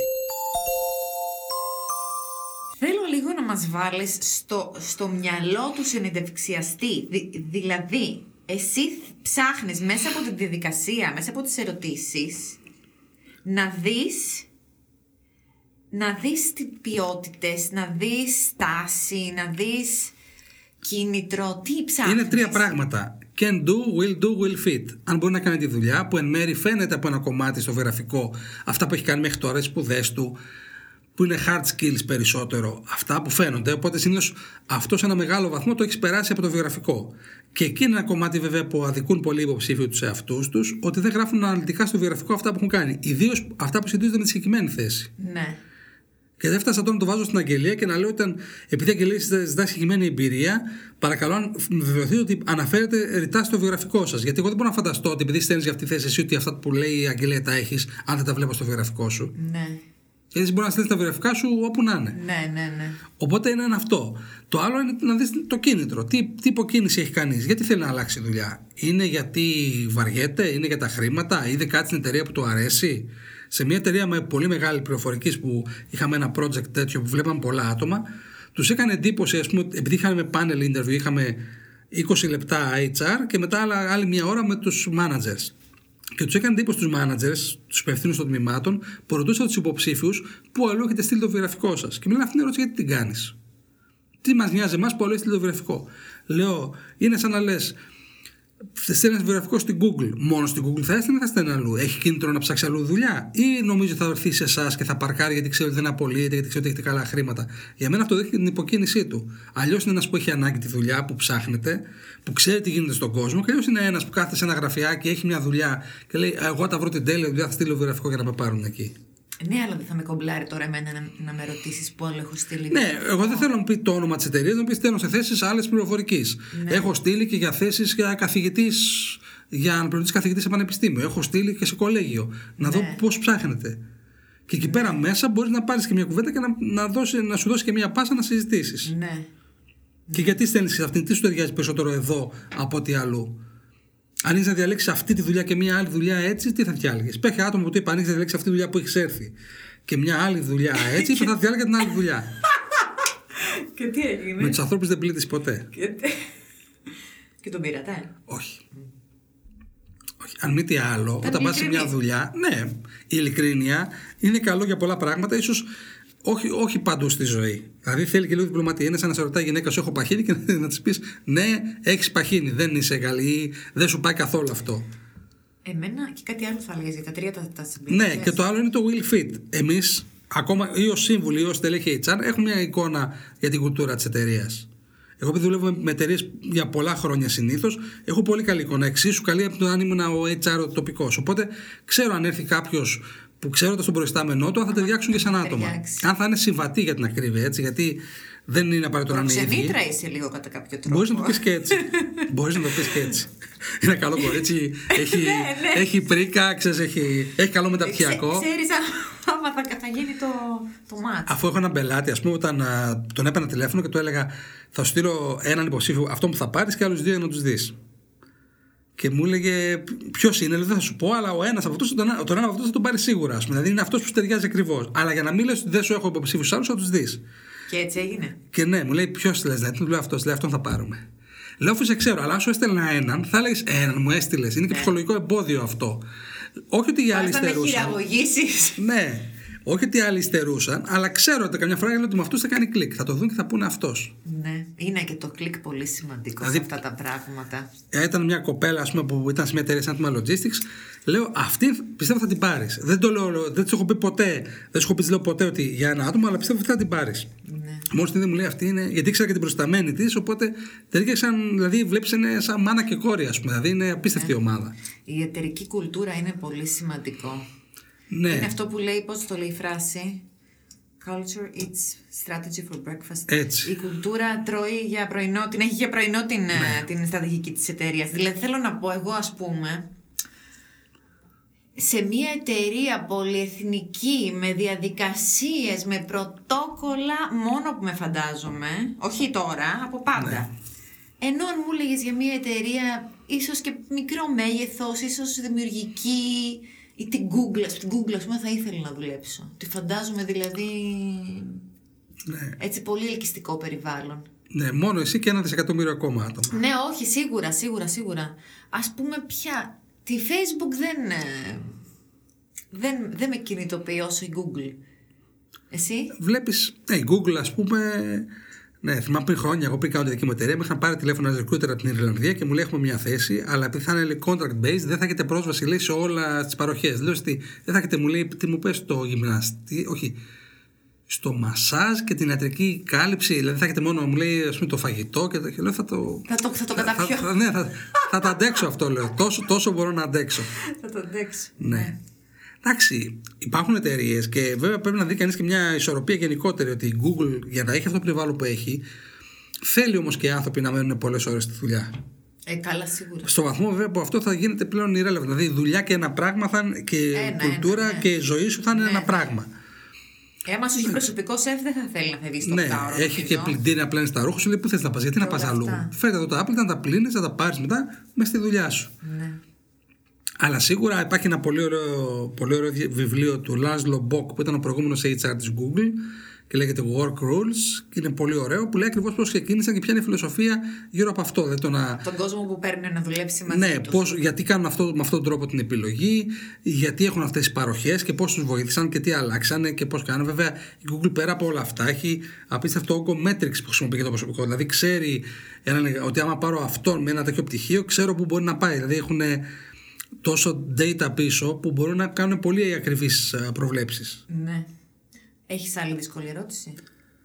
Θέλω λίγο να μας βάλεις στο, στο μυαλό του συνεντευξιαστή. Δη, δηλαδή, εσύ ψάχνεις μέσα από τη διαδικασία, μέσα από τις ερωτήσεις, να δεις, να δεις τι ποιότητες, να δεις στάση, να δεις κίνητρο, τι ψάχνεις. Είναι τρία πράγματα. Can do, will do, will fit. Αν μπορεί να κάνει τη δουλειά που εν μέρει φαίνεται από ένα κομμάτι στο βιογραφικό, αυτά που έχει κάνει μέχρι τώρα, τις σπουδές του, που είναι hard skills περισσότερο, αυτά που φαίνονται. Οπότε συνήθως αυτό σε ένα μεγάλο βαθμό το έχει περάσει από το βιογραφικό. Και εκεί είναι ένα κομμάτι βέβαια που αδικούν πολλοί υποψήφιοι τους εαυτούς τους, ότι δεν γράφουν αναλυτικά στο βιογραφικό αυτά που έχουν κάνει. Ιδίως αυτά που σχετίζονται με τη συγκεκριμένη θέση. Ναι. Και δεν φτάσα τώρα να το βάζω στην αγγελία και να λέω ότι επειδή η αγγελία ζητά συγκεκριμένη εμπειρία, παρακαλώ να βεβαιωθείτε ότι αναφέρετε ρητά στο βιογραφικό σας. Γιατί εγώ δεν μπορώ να φανταστώ ότι επειδή στέλνεις για αυτή τη θέση εσύ ότι αυτά που λέει η αγγελία τα έχεις, αν δεν τα βλέπω στο βιογραφικό σου. Ναι. Γιατί μπορεί να στείλεις τα βιογραφικά σου όπου να είναι. Ναι, ναι, ναι. Οπότε είναι ένα αυτό. Το άλλο είναι να δεις το κίνητρο. Τι, τι υποκίνηση έχει κανείς, γιατί θέλει να αλλάξει δουλειά. Είναι γιατί βαριέται, είναι για τα χρήματα, είδε κάτι στην εταιρεία που του αρέσει. Σε μια εταιρεία με πολύ μεγάλη πληροφορική που είχαμε ένα project τέτοιο που βλέπαμε πολλά άτομα, τους έκανε εντύπωση, ας πούμε, επειδή είχαμε panel interview, είχαμε είκοσι λεπτά έιτς αρ και μετά άλλη μια ώρα με τους managers. Και τους έκανε εντύπωση τους managers, τους υπευθύνους των τμήματων, που ρωτούσαν τους υποψήφιους πού αλλού έχετε στείλει το βιογραφικό σας. Και μιλάνε αυτήν την ερώτηση, γιατί την κάνεις. Τι μας νοιάζει εμάς που αλλού έχετε στείλει το βιογραφικό. Λέω, είναι σαν να λες. Στέλνει ένα βιογραφικό στην Google. Μόνο στην Google θα έστελνε, θα στέλνει αλλού. Έχει κίνητρο να ψάξει αλλού δουλειά, ή νομίζω θα έρθει σε εσά και θα παρκάρει γιατί ξέρει ότι δεν απολύεται, γιατί ξέρει ότι έχετε καλά χρήματα. Για μένα αυτό δείχνει την υποκίνησή του. Αλλιώς είναι ένας που έχει ανάγκη τη δουλειά που ψάχνετε, που ξέρει τι γίνεται στον κόσμο, και αλλιώς είναι ένας που κάθεται σε ένα γραφιάκι, έχει μια δουλειά και λέει: εγώ τα βρω την τέλεια δουλειά, θα στείλω βιογραφικό για να με πάρουν εκεί. Ναι, αλλά δεν θα με κομπλάρει τώρα εμένα να, να με ρωτήσεις πού άλλο έχω στείλει. Ναι, εγώ δεν θέλω να μου πει το όνομα της εταιρείας, να μου πει στέλνω σε θέσεις άλλες πληροφορικής. Ναι. Έχω στείλει και για θέσεις για καθηγητής, για αναπληρωτής καθηγητής σε πανεπιστήμιο. Έχω στείλει και σε κολέγιο. Να ναι. δω πώς ψάχνετε. Και εκεί ναι. πέρα μέσα μπορείς να πάρεις και μια κουβέντα και να, να, δώσει, να σου δώσει και μια πάσα να συζητήσεις. Ναι. Και γιατί στέλνεις αυτήν, τι σου ταιριάζει περισσότερο εδώ από ό,τι αλλού. Αν είσαι να διαλέξεις αυτή τη δουλειά και μια άλλη δουλειά έτσι, τι θα διάλεγες. Υπάρχει άτομο που του είπα: αν είσαι να διαλέξεις αυτή τη δουλειά που έχεις έρθει και μια άλλη δουλειά έτσι, θα διάλεγα την άλλη δουλειά. Και τι έγινε? Με τους ανθρώπους δεν πλήττεις ποτέ. Και, και τον πήρατε? Όχι. Όχι. Αν μη τι άλλο, όταν πας σε μια δουλειά, ναι, η ειλικρίνεια είναι καλό για πολλά πράγματα, ίσως όχι, όχι παντού στη ζωή. Δηλαδή θέλει και λίγο διπλωματία. Είναι σαν να σε ρωτάει η γυναίκα σου, έχω παχύνει, και να της πεις ναι, έχεις παχύνει, δεν είσαι καλή, δεν σου πάει καθόλου αυτό. Εμένα και κάτι άλλο θα λέγες για τα τρία τα, τα συμπλήρες. Ναι, και το άλλο είναι το will fit. Εμείς, ακόμα ή ως σύμβουλοι ή ως τελέχη έιτς αρ, έχουμε μια εικόνα για την κουλτούρα της εταιρείας. Εγώ που δουλεύω με εταιρείες για πολλά χρόνια συνήθως, έχω πολύ καλή εικόνα. Εξίσου καλή από το αν ήμουν ο έιτς αρ ο τοπικός. Οπότε ξέρω αν έρθει κάποιος που ξέροντας τον προϊστάμενό του, αν θα ταιριάξουν και σαν άτομα. Αν θα είναι συμβατοί για την ακρίβεια, έτσι, γιατί δεν είναι απαραίτητο να είναι ίδιοι. Ξενήτρα είσαι λίγο κατά κάποιο τρόπο. Μπορείς να το πεις και έτσι. Μπορείς να το πεις και έτσι. Είναι καλό κορίτσι, έχει, ναι, ναι. έχει πρίκα, ξέρεις, έχει, έχει καλό μεταπτυχιακό. Ξέρεις άμα θα, θα γίνει το, το μάτς. Αφού έχω έναν πελάτη, ας πούμε, όταν α, τον έπαιρνα τηλέφωνο και του έλεγα θα σου στείλω έναν υποψήφιο, αυτό που θα πάρεις, και άλλους δύο για να τους δεις. Και μου έλεγε ποιος είναι, δεν θα σου πω, αλλά ο ένας από αυτούς, τον, τον ένα από αυτούς θα τον πάρει σίγουρα. Δηλαδή είναι αυτός που σου ταιριάζει ακριβώς. Αλλά για να μην λες ότι δεν σου έχω υποψήφιους άλλους, θα τους δεις. Και έτσι έγινε. Και ναι, μου λέει ποιος λες, δηλαδή, του λέω αυτός, λέει αυτόν θα πάρουμε. Λέω αφού σε ξέρω, αλλά αν σου έστελνα έναν, θα έλεγες έναν μου έστειλες. Είναι και ψυχολογικό εμπόδιο αυτό. Όχι ότι οι άλλοι υστερούσαν. Ναι. Όχι ότι οι άλλοι υστερούσαν, αλλά ξέρω ότι καμιά φορά λέω ότι με αυτούς θα κάνει κλικ. Θα το δουν και θα πούνε αυτός. Ναι, είναι και το κλικ πολύ σημαντικό, δηλαδή, σε αυτά τα πράγματα. Ήταν μια κοπέλα, ας πούμε, που ήταν σε μια εταιρεία σαν Atma Logistics. Λέω, αυτή πιστεύω θα την πάρεις. Δεν το λέω, δεν της έχω πει ποτέ, δεν σου έχω πει λέω ποτέ ότι για ένα άτομο, αλλά πιστεύω ότι θα την πάρεις. Ναι. Μόλις την είδε μου λέει αυτή είναι, γιατί ήξερα και την προσταμένη της, οπότε ταιριάξαν, δηλαδή βλέπεις είναι σαν μάνα και κόρη, ας πούμε. Δηλαδή είναι απίστευτη ναι. ομάδα. Η εταιρική κουλτούρα είναι πολύ σημαντικό. Ναι. Είναι αυτό που λέει, πώς το λέει η φράση, culture eats strategy for breakfast. Έτσι. Η κουλτούρα τρώει για πρωινό, την έχει για πρωινό την, ναι. την στρατηγική της εταιρείας. Δηλαδή θέλω να πω εγώ, ας πούμε, σε μια εταιρεία πολυεθνική με διαδικασίες, με πρωτόκολλα, μόνο που με φαντάζομαι, όχι τώρα, από πάντα. Ναι. Ενώ αν μου έλεγες για μια εταιρεία ίσως και μικρό μέγεθος, ίσως δημιουργική, ή την Google, στην Google ας πούμε θα ήθελα να δουλέψω. Τη φαντάζομαι δηλαδή ναι. έτσι πολύ ελκυστικό περιβάλλον. Ναι, μόνο εσύ και ένα δισεκατομμύριο ακόμα άτομα. Ναι, όχι, σίγουρα, σίγουρα, σίγουρα. Ας πούμε πια, τη Facebook δεν, δεν, δεν με κινητοποιεί όσο η Google. Εσύ? Βλέπεις, ναι, η Google ας πούμε... Ναι, θυμάμαι πριν χρόνια, εγώ πριν κάνω τη δική μου εταιρεία, με είχαν πάρει τηλέφωνο ένα recruiter από την Ιρλανδία και μου λέει: έχουμε μια θέση, αλλά επειδή θα είναι λέει, contract based, δεν θα έχετε πρόσβαση λέει, σε όλα τις παροχές. Λέω: τι, δεν θα έχετε, μου λέει, τι μου πες, στο γυμναστή, όχι, στο μασάζ και την ιατρική κάλυψη. Δηλαδή θα έχετε μόνο, μου λέει, ας πούμε, το φαγητό και, και λέω: θα το. Θα το, θα το καταπιώ. Θα, θα, ναι, θα, θα το αντέξω αυτό, λέω. Τόσο, τόσο μπορώ να αντέξω. Θα το αντέξω. Ναι. Εντάξει, υπάρχουν εταιρείες και βέβαια πρέπει να δει κανείς και μια ισορροπία γενικότερη ότι η Google για να έχει αυτό το περιβάλλον που έχει θέλει όμως και οι άνθρωποι να μένουν πολλές ώρες στη δουλειά. Ε, καλά, σίγουρα. Στο βαθμό βέβαια που αυτό θα γίνεται πλέον irrelevant. Δηλαδή δουλειά και ένα πράγμα θα, και ένα, κουλτούρα ένα, ναι. και η ζωή σου θα είναι ναι, ένα ναι. πράγμα. Ε, άμα σου έχει προσωπικό σεφ δεν θα θέλει να φεύγει στο ναι, πτάωρο. Έχει και πλυντήρια να πλένει τα ρούχα σου, λέει πού θες να πας, γιατί να πας αλλού. Φέρτε εδώ τα άπλυτα να τα πλύνεις, να τα πάρεις μετά μες στη δουλειά σου. Ναι. Αλλά σίγουρα υπάρχει ένα πολύ ωραίο, πολύ ωραίο βιβλίο του Laszlo Bock που ήταν ο προηγούμενος έιτς αρ της Google και λέγεται Work Rules και είναι πολύ ωραίο που λέει ακριβώς πώς ξεκίνησαν και ποια είναι η φιλοσοφία γύρω από αυτό. Δηλαδή το να... Τον κόσμο που παίρνει να δουλέψει μαζί ναι, τους. Πώς, γιατί κάνουν αυτό, με αυτόν τον τρόπο την επιλογή, γιατί έχουν αυτές τις παροχές και πώς τους βοήθησαν και τι αλλάξανε και πώς κάνουν. Βέβαια η Google πέρα από όλα αυτά έχει απίστευτο όγκο metrics που χρησιμοποιεί για το προσωπικό. Δηλαδή ξέρει ότι άμα πάρω αυτόν με ένα τέτοιο πτυχίο ξέρω που μπορεί να πάει. Δηλαδή έχουν τόσο data πίσω που μπορούν να κάνουν πολύ ακριβείς προβλέψεις. Ναι. Έχεις άλλη δύσκολη ερώτηση?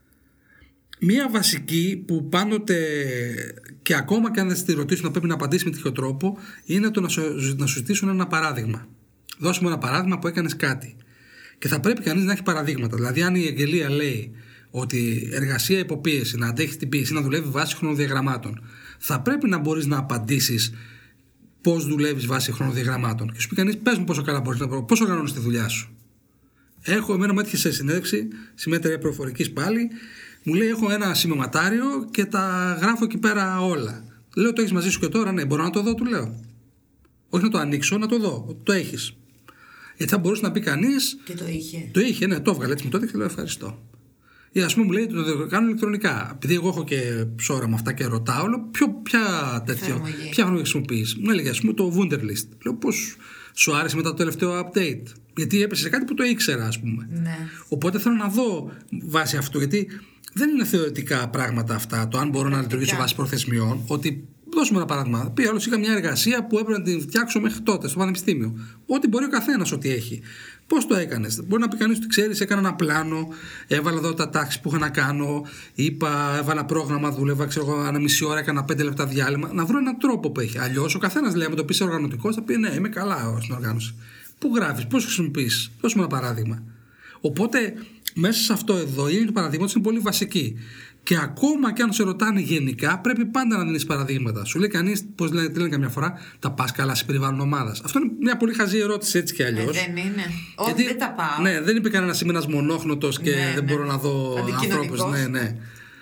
Μία βασική που πάντοτε και ακόμα και αν δεν τη ρωτήσουν να πρέπει να απαντήσει με τέτοιο τρόπο είναι το να σου, να σου ζητήσουν ένα παράδειγμα. Δώσ' μου ένα παράδειγμα που έκανες κάτι. Και θα πρέπει κανείς να έχει παραδείγματα. Δηλαδή αν η εγγελία λέει ότι εργασία υποπίεση, να αντέχει την πίεση, να δουλεύει βάσει χρονοδιαγραμμάτων, θα πρέπει να μπορείς να απαντήσεις πώς δουλεύεις βάσει χρονοδιαγραμμάτων. Και σου πει κανείς, πες μου πόσο καλά μπορείς να πω, πώς οργανώνεις τη δουλειά σου. Έχω, εμένα μου έτυχε σε συνέντευξη, σε μια εταιρεία πληροφορικής πάλι, μου λέει: έχω ένα σημειωματάριο και τα γράφω εκεί πέρα όλα. Λέω: το έχεις μαζί σου και τώρα? Ναι, μπορώ να το δω, του λέω. Όχι να το ανοίξω, να το δω. Το έχεις. Γιατί θα μπορούσε να πει κανείς. Και το είχε. Το είχε, ναι, το έβγαλε έτσι, μου το έδειξε, λέω: ευχαριστώ. Ή ας πούμε μου λέει το, το κάνω ηλεκτρονικά. Επειδή εγώ έχω και ψώρα με αυτά και ρωτάω, λέω ποιο, ποια τέτοιο, ποια εφαρμογή χρησιμοποιείς. Μου έλεγε ας πούμε το Wunderlist. Λέω πώς σου άρεσε μετά το τελευταίο update. Γιατί έπεσε σε κάτι που το ήξερα, ας πούμε. Ναι. Οπότε θέλω να δω βάσει αυτού, γιατί δεν είναι θεωρητικά πράγματα αυτά. Το αν μπορώ να λειτουργήσω βάσει προθεσμιών. Ότι, δώσουμε ένα παράδειγμα. Πήγα όλος, είχα μια εργασία που έπρεπε να την φτιάξω μέχρι τότε στο πανεπιστήμιο. Ό,τι μπορεί ο καθένας ό,τι έχει. Πώς το έκανες? Μπορεί να πει κανείς ότι ξέρεις, έκανα ένα πλάνο, έβαλα εδώ τα τάξεις που είχα να κάνω, είπα, έβαλα πρόγραμμα, δούλευα, ξέρω εγώ, ένα μισή ώρα, έκανα πέντε λεπτά διάλειμμα. Να βρω έναν τρόπο που έχει. Αλλιώς ο καθένας λέει, με το πει είσαι οργανωτικός, θα πει ναι, είμαι καλά στην οργάνωση. Πού γράφεις, πώς χρησιμοποιείς? Δώσουμε ένα παράδειγμα. Οπότε μέσα σε αυτό εδώ η έννοια του παραδείγματος είναι πολύ βασική. Και ακόμα και αν σε ρωτάνε γενικά, πρέπει πάντα να δίνεις παραδείγματα. Σου λέει κανείς, πώς λένε, λένε καμιά φορά, τα πας καλά σε περιβάλλον ομάδας. Αυτό είναι μια πολύ χαζή ερώτηση έτσι κι αλλιώς. Ε, δεν είναι. Όχι, δεν τα πάω. Ναι, δεν είπε κανένας είμαι ένας μονόχνοτος και ναι, δεν ναι. μπορώ να δω ανθρώπους. Ναι, ναι.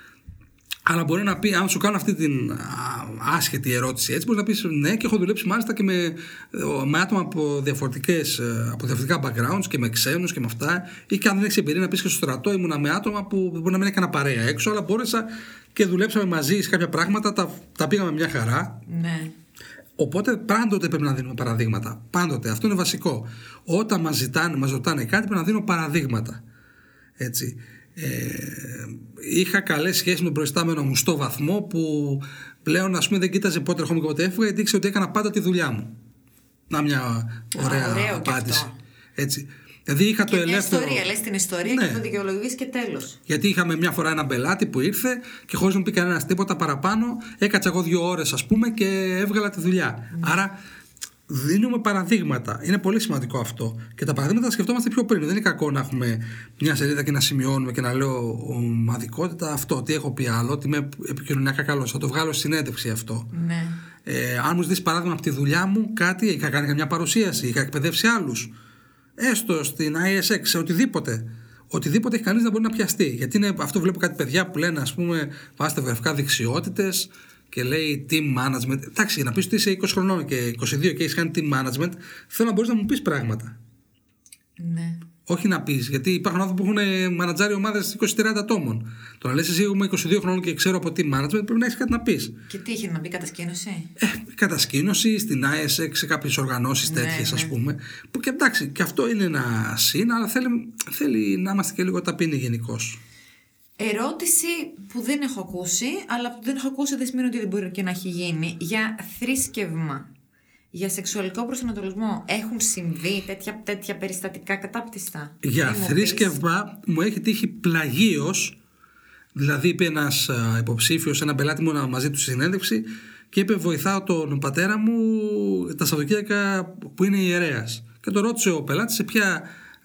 Αλλά μπορεί να πει, αν σου κάνω αυτή την α, άσχετη ερώτηση, έτσι μπορεί να πεις ναι, και έχω δουλέψει μάλιστα και με, με άτομα από, διαφορετικές, από διαφορετικά backgrounds και με ξένους και με αυτά. Ή και αν δεν έχεις εμπειρία να πεις και στο στρατό, ήμουνα με άτομα που μπορεί να μην έκανα παρέα έξω, αλλά μπόρεσα και δουλέψαμε μαζί σε κάποια πράγματα, τα, τα πήγαμε μια χαρά. Ναι. Οπότε πάντοτε πρέπει να δίνουμε παραδείγματα. Πάντοτε. Αυτό είναι βασικό. Όταν μας ζητάνε, μας ρωτάνε κάτι, πρέπει να δίνουμε παραδείγματα. Έτσι. Ε, είχα καλές σχέσεις με τον προϊστάμενο μου στο βαθμό που πλέον ας πούμε δεν κοίταζε πότε ερχόμαι και πότε έφυγα, γιατί ήξερε ότι έκανα πάντα τη δουλειά μου. Να μια ωραία Α, απάντηση. Έτσι. Δηλαδή είχα και το μια ελεύθερο. Ιστορία, λες την ιστορία ναι. και το δικαιολογείς και τέλος. Γιατί είχαμε μια φορά ένα πελάτη που ήρθε και χωρίς να μου πει κανένας τίποτα παραπάνω, έκατσα εγώ δύο ώρες ας πούμε και έβγαλα τη δουλειά. Mm. Άρα δίνουμε παραδείγματα. Είναι πολύ σημαντικό αυτό. Και τα παραδείγματα τα σκεφτόμαστε πιο πριν. Δεν είναι κακό να έχουμε μια σελίδα και να σημειώνουμε και να λέω ομαδικότητα αυτό, τι έχω πει άλλο, ότι είμαι επικοινωνιακά καλός. Θα το βγάλω στη συνέντευξη αυτό. Ναι. Ε, αν μου ζητήσει παράδειγμα από τη δουλειά μου, κάτι, είχα κάνει μια παρουσίαση, είχα εκπαιδεύσει άλλους. Έστω στην άι ες εξ, σε οτιδήποτε. Οτιδήποτε έχει κανείς να μπορεί να πιαστεί. Γιατί είναι, αυτό βλέπω κάτι παιδιά που λένε, ας πούμε, βάστε βρεφικά δεξιότητες και λέει team management. Εντάξει, για να πεις ότι είσαι είκοσι χρονών και είκοσι δύο και έχεις κάνει team management, θέλω να μπορείς να μου πεις πράγματα. Ναι. Όχι να πεις, γιατί υπάρχουν άνθρωποι που έχουν μανατζάρει ομάδες είκοσι με τριάντα ατόμων. Το να λες εσύ, είμαι είκοσι δύο χρονών και ξέρω από team management, πρέπει να έχεις κάτι να πεις. Και τι είχε να πει, κατασκήνωση? Ε, κατασκήνωση στην άι ες εξ, σε κάποιες οργανώσεις ναι, τέτοιες, ναι. ας πούμε. Που και εντάξει, και αυτό είναι ένα συν, αλλά θέλει, θέλει να είμαστε και λίγο ταπεινοί γενικώς. Ερώτηση που δεν έχω ακούσει, αλλά που δεν έχω ακούσει δεν σημαίνει ότι δεν μπορεί και να έχει γίνει. Για θρήσκευμα, για σεξουαλικό προσανατολισμό, έχουν συμβεί τέτοια, τέτοια περιστατικά κατάπτυστα? Για θρήσκευμα μου έχει τύχει πλαγίως. Δηλαδή είπε ένας υποψήφιος, ένα πελάτη μου μαζί του στη συνέντευξη και είπε βοηθάω τον πατέρα μου τα Σαββατοκύριακα που είναι ιερέας. Και τον ρώτησε ο πελάτης σε ποια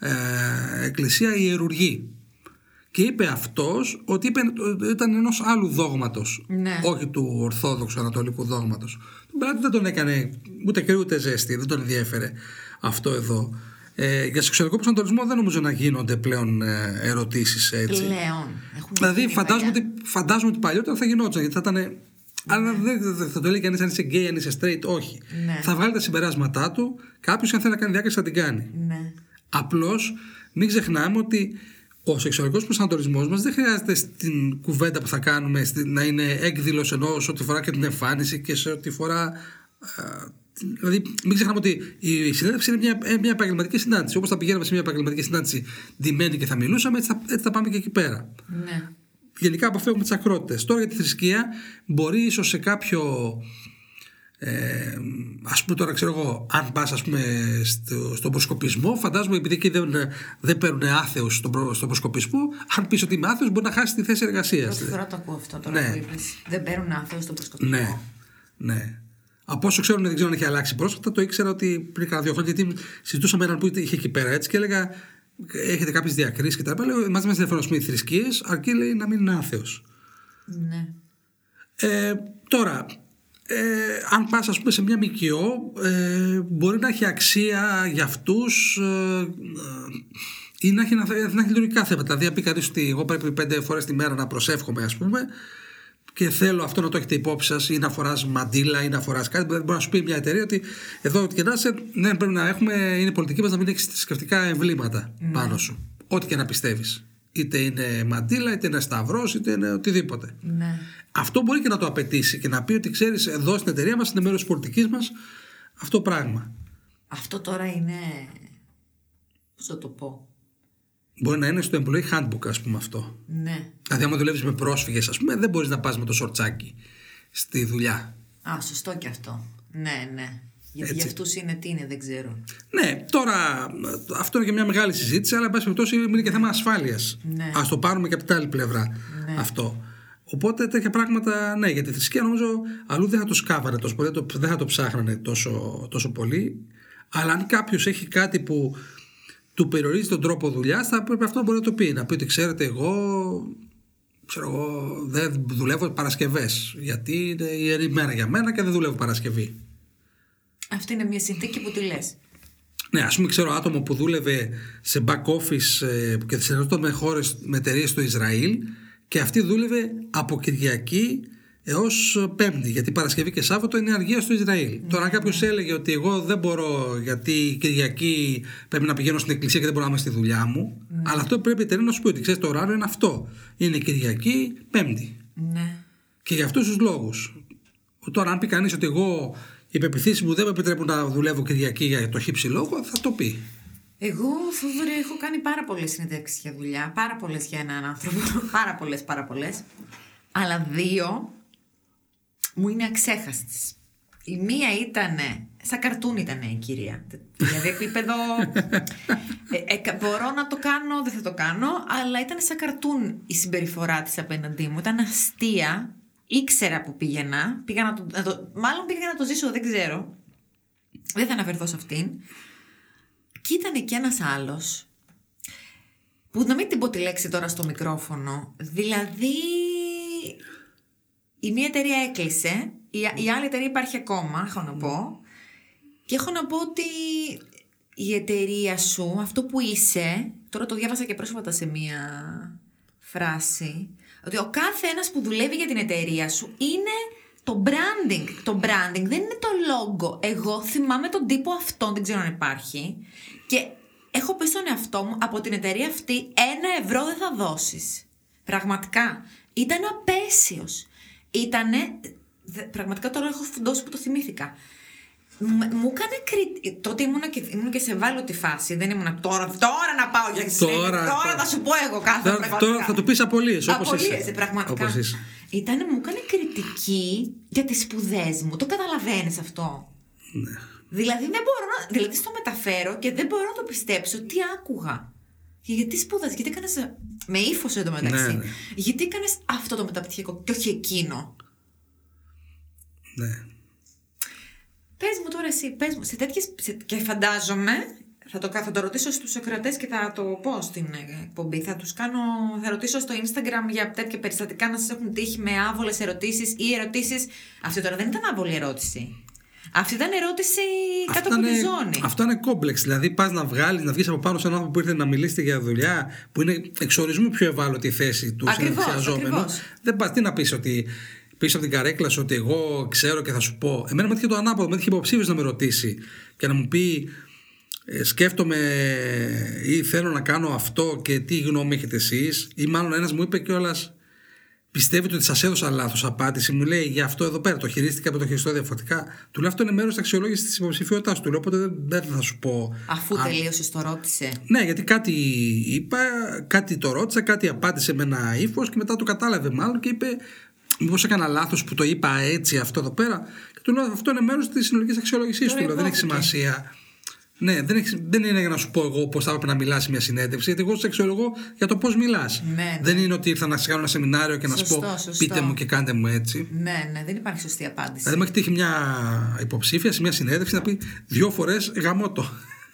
ε, εκκλησία ιερουργεί. Και είπε αυτός ότι είπε, ήταν ενός άλλου δόγματος, ναι. όχι του ορθόδοξου ανατολικού δόγματος. Τον πελάτη δεν τον έκανε ούτε κρύο ούτε ζέστη, δεν τον ενδιέφερε αυτό εδώ. Ε, για σεξουαλικό προσανατολισμό δεν νομίζω να γίνονται πλέον ε, ερωτήσεις έτσι. Πλέον. Δηλαδή φαντάζομαι ότι, φαντάζομαι ότι παλιότερα θα γινόταν, γιατί θα ήταν. Ναι. Αλλά δεν θα το λέει κανείς αν είσαι gay, αν είσαι straight, όχι. Ναι. Θα βγάλει τα συμπεράσματά του, κάποιος αν θέλει να κάνει διάκριση θα την κάνει. Ναι. Απλώς μην ξεχνάμε ότι ο σεξουαλικός προσανατολισμός μας δεν χρειάζεται στην κουβέντα που θα κάνουμε να είναι έκδηλος ενός ό,τι φορά και την εμφάνιση και σε ό,τι φορά. Δηλαδή, μην ξεχνάμε ότι η συνέντευξη είναι μια, μια επαγγελματική συνάντηση. Όπως θα πηγαίναμε σε μια επαγγελματική συνάντηση ντυμένοι και θα μιλούσαμε, έτσι θα, έτσι θα πάμε και εκεί πέρα. Ναι. Γενικά αποφεύγουμε τις ακρότητες. Τώρα για τη θρησκεία, μπορεί ίσως σε κάποιο. Ε, ας πούμε τώρα, ξέρω εγώ, αν πας ας πούμε στο, στον προσκοπισμό, φαντάζομαι επειδή εκεί δεν, δεν παίρνουν άθεους στον, προ, στον προσκοπισμό, αν πεις ότι είμαι άθεος, μπορεί να χάσει τη θέση εργασίας. Πρώτη φορά το ακούω αυτό τώρα ναι. που είπες. Δεν παίρνουν άθεους στον προσκοπισμό. Ναι, ναι. Από όσο ξέρουν, δεν ξέρω αν έχει αλλάξει πρόσφατα, το ήξερα ότι πριν κάνα δύο χρόνια, γιατί συζητούσαμε έναν που είχε εκεί πέρα έτσι και έλεγα: έχετε κάποιες διακρίσεις και τα λοιπά. Λέω: μας δεν ενδιαφέρουν οι θρησκείες, αρκεί λέει να μην είναι άθεος. Ναι. Ε, τώρα, ε, αν πας ας πούμε σε μια ΜΚΟ, ε, μπορεί να έχει αξία για αυτούς ε, ή να έχει, να, να έχει λειτουργικά θέματα. Δηλαδή, αν πει κανείς ότι εγώ πρέπει πέντε φορές τη μέρα να προσεύχομαι, ας πούμε. Και θέλω αυτό να το έχετε υπόψη σας, ή να φοράς μαντίλα ή να φοράς κάτι. Μπορεί να σου πει μια εταιρεία ότι εδώ ό,τι και να είσαι, ναι, πρέπει να έχουμε, είναι πολιτική μας να μην έχεις θρησκευτικά εμβλήματα mm. πάνω σου. Ό,τι και να πιστεύεις. Είτε είναι μαντήλα, είτε είναι σταυρός, είτε είναι οτιδήποτε. Ναι. Αυτό μπορεί και να το απαιτήσει και να πει ότι ξέρεις, εδώ στην εταιρεία μας είναι μέρος της πολιτικής μας αυτό πράγμα. Αυτό τώρα είναι. Πώς θα το πω. Μπορεί να είναι στο employee handbook, ας πούμε, αυτό. Ναι. Δηλαδή, άμα δουλεύεις με πρόσφυγες, ας πούμε, δεν μπορείς να πας με το σορτσάκι στη δουλειά. Α, σωστό και αυτό. Ναι, ναι. Γιατί για αυτούς είναι τι είναι, δεν ξέρω. Ναι, τώρα αυτό είναι και μια μεγάλη συζήτηση, αλλά εν πάση περιπτώσει είναι και θέμα ασφάλειας. Ναι. Ας το πάρουμε και από την άλλη πλευρά, ναι, αυτό. Οπότε τέτοια πράγματα, ναι, για τη θρησκεία νομίζω αλλού δεν θα το σκάβανε τόσο πολύ, δεν θα το ψάχνανε τόσο, τόσο πολύ. Αλλά αν κάποιος έχει κάτι που του περιορίζει τον τρόπο δουλειάς, θα πρέπει αυτό να μπορεί να το πει. Να πει ότι ξέρετε, εγώ, ξέρω εγώ δεν δουλεύω Παρασκευές, γιατί είναι ιερή μέρα για μένα και δεν δουλεύω Παρασκευή. Αυτή είναι μια συνθήκη που τη λες. Ναι, ας πούμε, ξέρω άτομο που δούλευε σε back office και συνεργαζόταν με χώρες, με εταιρείες στο Ισραήλ, και αυτή δούλευε από Κυριακή έως Πέμπτη, γιατί Παρασκευή και Σάββατο είναι αργία στο Ισραήλ. Mm. Τώρα, αν κάποιος έλεγε ότι εγώ δεν μπορώ, γιατί Κυριακή πρέπει να πηγαίνω στην εκκλησία και δεν μπορώ να είμαι στη δουλειά μου, mm. αλλά αυτό πρέπει η εταιρεία να σου πει ότι ξέρεις, το ωράριο είναι αυτό. Είναι Κυριακή, Πέμπτη. Mm. Και για αυτούς τους λόγους. Τώρα, αν πει κανείς ότι εγώ, οι πεποιθήσεις μου δεν με επιτρέπουν να δουλεύω Κυριακή για το χύψη λόγο, θα το πει. Εγώ, Θόδωρε, έχω κάνει πάρα πολλές συνεντεύξεις για δουλειά. Πάρα πολλές για έναν άνθρωπο. πάρα πολλές, πάρα πολλές. Αλλά δύο μου είναι αξέχαστες. Η μία ήταν, σαν καρτούν ήταν η κυρία. Δηλαδή επίπεδο ε, ε, μπορώ να το κάνω, δεν θα το κάνω, αλλά ήταν σαν καρτούν η συμπεριφορά της απέναντί μου. Ήταν αστεία, ήξερα που πήγαινα, πήγα να το, να το, μάλλον πήγα να το ζήσω, δεν ξέρω. Δεν θα αναφερθώ σε αυτήν. Και ήταν και ένας άλλος, που να μην την πω τη λέξη τώρα στο μικρόφωνο, δηλαδή η μία εταιρεία έκλεισε, η, η άλλη εταιρεία υπάρχει ακόμα, έχω να πω, και έχω να πω ότι η εταιρεία σου, αυτό που είσαι, τώρα το διάβασα και πρόσφατα σε μία φράση, ότι ο κάθε ένας που δουλεύει για την εταιρεία σου είναι το branding. Το branding δεν είναι το logo. Εγώ θυμάμαι τον τύπο αυτόν, δεν ξέρω αν υπάρχει, και έχω πει στον εαυτό μου, από την εταιρεία αυτή ένα ευρώ δεν θα δώσεις. Πραγματικά. Ήταν απέσιος. Ήτανε, πραγματικά τώρα έχω φουντώσει που το θυμήθηκα. Μου έκανε κριτική. Τότε ήμουν και, ήμουν και σε ευάλωτη φάση. Δεν ήμουν τώρα, τώρα να πάω για εξή. Τώρα, τώρα θα σου πω εγώ κάθε τώρα, τώρα θα το πεις απολύες, όπως είσαι. Απολύες, πραγματικά. Όπως είσαι. Ήτανε, μου έκανε κριτική για τις σπουδές μου. Το καταλαβαίνεις αυτό? Ναι. Δηλαδή δεν μπορώ να, δηλαδή στο μεταφέρω και δεν μπορώ να το πιστέψω τι άκουγα. Και γιατί σπούδασες, γιατί έκανες, με ύφος εντωμεταξύ, ναι, ναι. γιατί έκανες αυτό το μεταπτυχιακό και όχι εκείνο. Ναι. Πες μου τώρα εσύ, πες μου, σε τέτοιες, σε, και φαντάζομαι, θα το, θα το ρωτήσω στους ακροατές και θα το πω στην εκπομπή, θα τους κάνω, θα ρωτήσω στο Instagram για τέτοια περιστατικά να σας έχουν τύχει με άβολες ερωτήσεις ή ερωτήσεις. Αυτή τώρα δεν ήταν άβολη ερώτηση. Αυτή ήταν ερώτηση κάτω από τη ζώνη. Αυτό είναι κόμπλεξ. Δηλαδή, πας να βγάλεις, να βγεις από πάνω σε έναν άνθρωπο που ήρθε να μιλήσει για δουλειά, που είναι εξορισμού πιο ευάλωτη η θέση του συνεργαζόμενου. Δεν πας, τι να πεις, ότι πίσω από την καρέκλα σου ότι εγώ ξέρω και θα σου πω. Εμένα με έτυχε το ανάποδο. Με έτυχε υποψήφιος να με ρωτήσει και να μου πει, ε, σκέφτομαι ή θέλω να κάνω αυτό και τι γνώμη έχετε εσείς. Ή μάλλον ένας μου είπε κιόλας, πιστεύετε ότι σας έδωσα λάθος απάντηση? Μου λέει, για αυτό εδώ πέρα το χειρίστηκα από το χειριστό διαφορετικά. Του λέω, αυτό είναι μέρος της αξιολόγησης της υποψηφιότητας του. Λέω, οπότε δεν, δεν θα σου πω. Αφού αν... τελείωσες το ρώτησε. Ναι, γιατί κάτι είπα, κάτι το ρώτησα, κάτι απάντησε με ένα ύφος και μετά το κατάλαβε μάλλον και είπε, μήπως έκανα λάθος που το είπα έτσι αυτό εδώ πέρα. Και του λέω, αυτό είναι μέρος της συνολικής αξιολόγησής του. Λέω, δεν έχει σημασία. Ναι, δεν, έχει, δεν είναι για να σου πω εγώ πώς θα έπρεπε να μιλάς σε μια συνέντευξη, γιατί εγώ σε αξιολογώ για το πώς μιλάς. Ναι, ναι. Δεν είναι ότι ήρθα να σε κάνω ένα σεμινάριο και σωστό, να σου πω, σωστό. πείτε μου και κάντε μου έτσι. Ναι, ναι, δεν υπάρχει σωστή απάντηση. Δηλαδή, μου έχει τύχει μια υποψήφια σε μια συνέντευξη να πει δύο φορές γαμώτο.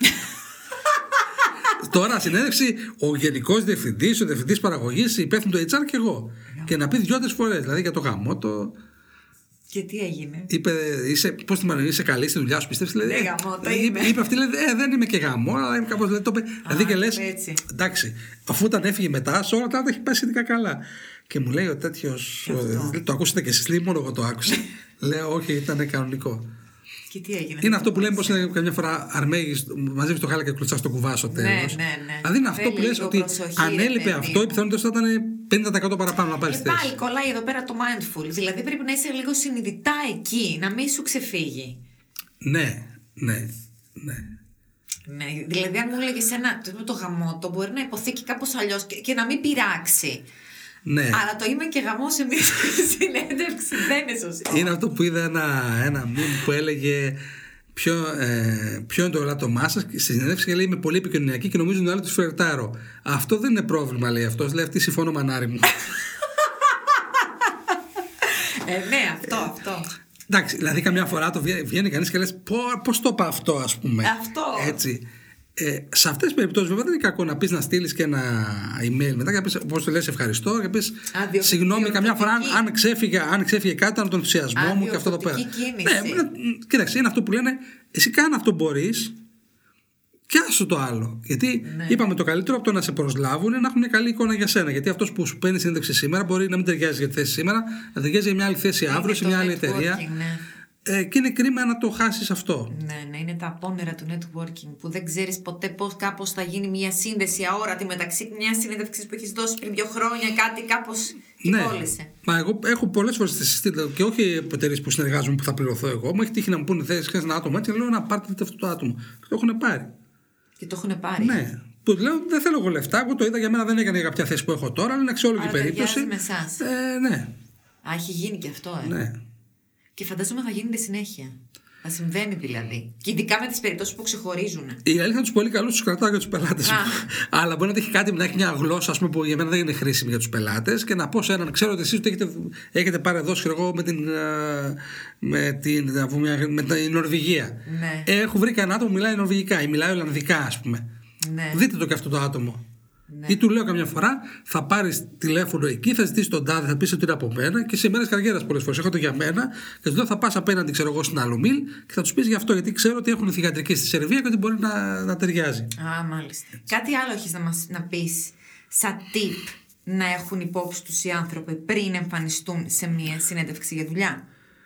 Τώρα, συνέντευξη, ο γενικός διευθυντής, ο διευθυντής παραγωγής, υπεύθυνο του έιτς αρ και εγώ. Και να πει δυο-τρεις φορές, δηλαδή για το γαμώτο. Και τι έγινε? Είπε, είσαι, πώς τη μάλλον, είσαι καλή στη δουλειά σου, πιστεύεις? Δεν γαμώ, το είπε. Είπε αυτή, λέει, ε, δεν είμαι και γαμό, αλλά είμαι κάπως, δηλαδή, το είπε. Δηλαδή και λες, έτσι. Εντάξει, αφού όταν έφυγε μετά, σε όλα τα άλλα έχει πάει σχετικά καλά. Και μου λέει ο τέτοιος, το ακούσατε και εσείς, λέει, μόνο εγώ το άκουσα. Λέω, όχι, ήταν κανονικό. Και τι έγινε. Είναι αυτό που λέμε πως είναι καμιά φορά αρμέγεις, μαζεύεις το γάλα και κλωτσάς το κουβά στο τέλος. Ναι, ναι, ναι. Δηλαδή είναι αυτό που λες ότι αν έλειπε αυτό, η πιθανότητα θα ήταν πενήντα τοις εκατό παραπάνω να πάρεις ε, θέση. Πάλι κολλάει εδώ πέρα το mindful. Δηλαδή πρέπει να είσαι λίγο συνειδητά εκεί, να μην σου ξεφύγει. Ναι, ναι, ναι. Ναι, δηλαδή αν μου έλεγες ένα το, το γαμότο μπορεί να υποθεί και κάπως αλλιώς και, και να μην πειράξει. Ναι. Αλλά το είμαι και γαμό σε μια συνέντευξη δεν είναι σωστό. Είναι αυτό που είδα ένα, ένα meme που έλεγε ποιο, ε, ποιο είναι το ελάττωμά σας στη συνέντευξη και λέει είμαι πολύ επικοινωνιακή και νομίζω ότι άλλο τους φλερτάρω. Αυτό δεν είναι πρόβλημα, λέει αυτός. Λέει αυτή συμφώνω μανάρι μου. ε, ναι, αυτό, αυτό. Εντάξει, δηλαδή καμιά φορά το βγαίνει, βγαίνει κανείς και λες πώς το είπα αυτό, ας πούμε. Αυτό. Έτσι. Ε, σε αυτές τις περιπτώσεις βέβαια δεν είναι κακό να πεις να στείλεις και ένα email μετά και να πεις όπως το λες ευχαριστώ και πεις συγγνώμη καμιά φορά αν, αν, ξέφυγε, αν ξέφυγε κάτι ήταν τον ενθουσιασμό μου και αυτό εδώ πέρα. Ναι, κοίταξε, είναι αυτό που λένε εσύ κάνε αυτό που μπορείς και άσου το άλλο. Γιατί ναι. είπαμε το καλύτερο από το να σε προσλάβουν είναι να έχουν μια καλή εικόνα για σένα. Γιατί αυτός που σου παίρνει συνέντευξη σήμερα μπορεί να μην ταιριάζει για τη θέση σήμερα, να ταιριάζει για μια άλλη θέση αύριο, σε μια άλλη εταιρεία. Ναι. Ε, και είναι κρίμα να το χάσεις αυτό. Ναι, ναι, είναι τα απόνερα του networking που δεν ξέρεις ποτέ πώς κάπως θα γίνει μια σύνδεση αόρατη μεταξύ μια συνέντευξη που έχεις δώσει πριν δύο χρόνια, κάτι κάπως κυβόλησε. Ναι. Μα εγώ έχω πολλές φορές συστήσει και όχι εταιρείες που συνεργάζομαι που θα πληρωθώ εγώ. Μου έχει τύχει να μου πούνε θέσεις ένα άτομο έτσι, λέω να πάρτε αυτό το άτομο. Και το έχουν πάρει. Και το έχουν πάρει. Ναι. Που λέω δεν θέλω εγώ λεφτά, εγώ το είδα για μένα δεν έκανε κάποια θέση που έχω τώρα, αλλά είναι αξιόλογη περίπτωση. Με εσάς. Ε, ναι. Α, έχει γίνει και αυτό, ε. Ναι. Και φαντάζομαι θα γίνεται συνέχεια. Θα συμβαίνει δηλαδή. Και ειδικά με τις περιπτώσεις που ξεχωρίζουν. Η αλήθεια τους πολύ καλούς τους κρατάω για τους πελάτες. Αλλά μπορεί να έχει κάτι να έχει μια γλώσσα ας πούμε, που για μένα δεν είναι χρήσιμη για τους πελάτες και να πω σε έναν, ξέρω ότι εσείς ότι έχετε, έχετε πάρει εδώ εγώ με την, με την, με την Νορβηγία. Ναι. Έχω βρει κανένα άτομο που μιλάει νορβηγικά ή μιλάει ολλανδικά, ας πούμε. Ναι. Δείτε το και αυτό το άτομο. Ναι. Ή του λέω καμιά φορά, θα πάρεις τηλέφωνο εκεί, θα ζητήσεις τον τάδε, θα πεις ότι είναι από μένα και σε μέρες καριέρας πολλές φορές. Έχω το για μένα και του λέω θα πας απέναντι, ξέρω εγώ, στην Αλουμίλ και θα τους πεις γι' αυτό, γιατί ξέρω ότι έχουν θυγατρική στη Σερβία και ότι μπορεί να, να ταιριάζει. Α, μάλιστα. Κάτι άλλο έχεις να, μας, να πεις σαν tip να έχουν υπόψη τους οι άνθρωποι πριν εμφανιστούν σε μια συνέντευξη για δουλειά?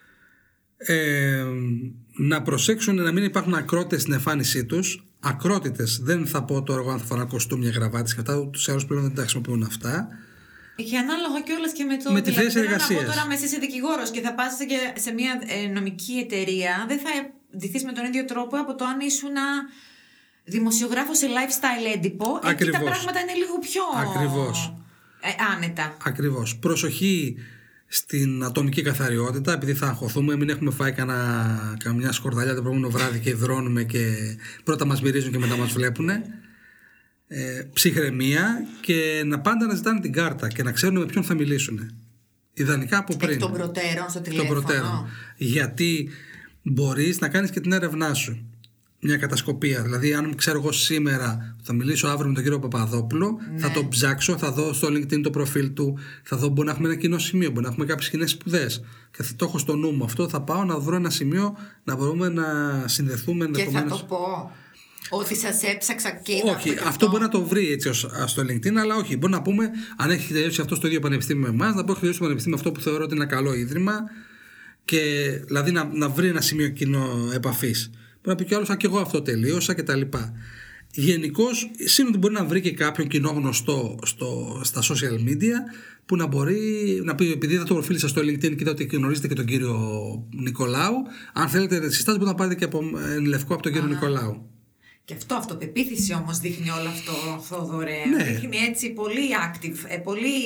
Ε, να προσέξουν να μην υπάρχουν ακρότητες στην εμφάνισή τους. Ακρότητες, δεν θα πω τώρα εγώ αν θα φορά κοστούμια, γραβάτες και αυτά, τους άλλους πλέον δεν τα χρησιμοποιούν αυτά. Και ανάλογα κιόλας και με το. Με τη θέση εργασίας. Αν τώρα με εσύ είσαι δικηγόρος και θα πας και σε μια ε, νομική εταιρεία, δεν θα ντυθείς με τον ίδιο τρόπο από το αν ήσουν δημοσιογράφος σε lifestyle έντυπο. Εκεί τα πράγματα είναι λίγο πιο. Ακριβώς. Ε, άνετα. Ακριβώς. Προσοχή στην ατομική καθαριότητα, επειδή θα αγχωθούμε, μην έχουμε φάει κανα, καμιά σκορδαλιά το προηγούμενο βράδυ και υδρώνουμε και πρώτα μας μυρίζουν και μετά μας βλέπουν. Ε, ψυχραιμία και να πάντα να ζητάνε την κάρτα και να ξέρουν με ποιον θα μιλήσουν. Ιδανικά από πριν. Εκ των προτέρων στο τηλέφωνο. Των προτέρων. Γιατί μπορείς να κάνεις και την έρευνά σου. Μια κατασκοπία. Δηλαδή, αν ξέρω εγώ σήμερα θα μιλήσω αύριο με τον κύριο Παπαδόπουλο, ναι. θα τον ψάξω, θα δω στο LinkedIn το προφίλ του, θα δω μπορεί να έχουμε ένα κοινό σημείο, μπορεί να έχουμε κάποιες κοινές σπουδές. Και θα το έχω στο νου μου αυτό, θα πάω να βρω ένα σημείο να μπορούμε να συνδεθούμε. Και θα το πω. Ότι σας έψαξα και είδα. Όχι, αυτό, αυτό μπορεί να το βρει έτσι ως, στο LinkedIn, αλλά όχι. Μπορεί να πούμε, αν έχει τελειώσει αυτό στο ίδιο πανεπιστήμιο με εμάς, να πω έχει τελειώσει το πανεπιστήμιο αυτό που θεωρώ ότι είναι ένα καλό ίδρυμα, και δηλαδή να, να βρει ένα σημείο κοινό επαφής. Μπορεί να πει κι άλλο, και εγώ αυτό τελείωσα κτλ. Γενικώς, σύνολο μπορεί να βρει και κάποιον κοινό γνωστό στο, στα social media που να μπορεί να πει, επειδή είδα το προφίλ σας στο LinkedIn και είδα ότι γνωρίζετε και τον κύριο Νικολάου, αν θέλετε συστάσεις μπορείτε να πάρετε και από εν λευκό από τον κύριο Α. Νικολάου. Και αυτό, αυτοπεποίθηση όμως δείχνει όλο αυτό, Θόδωρε. Ναι. Δείχνει έτσι πολύ active, πολύ.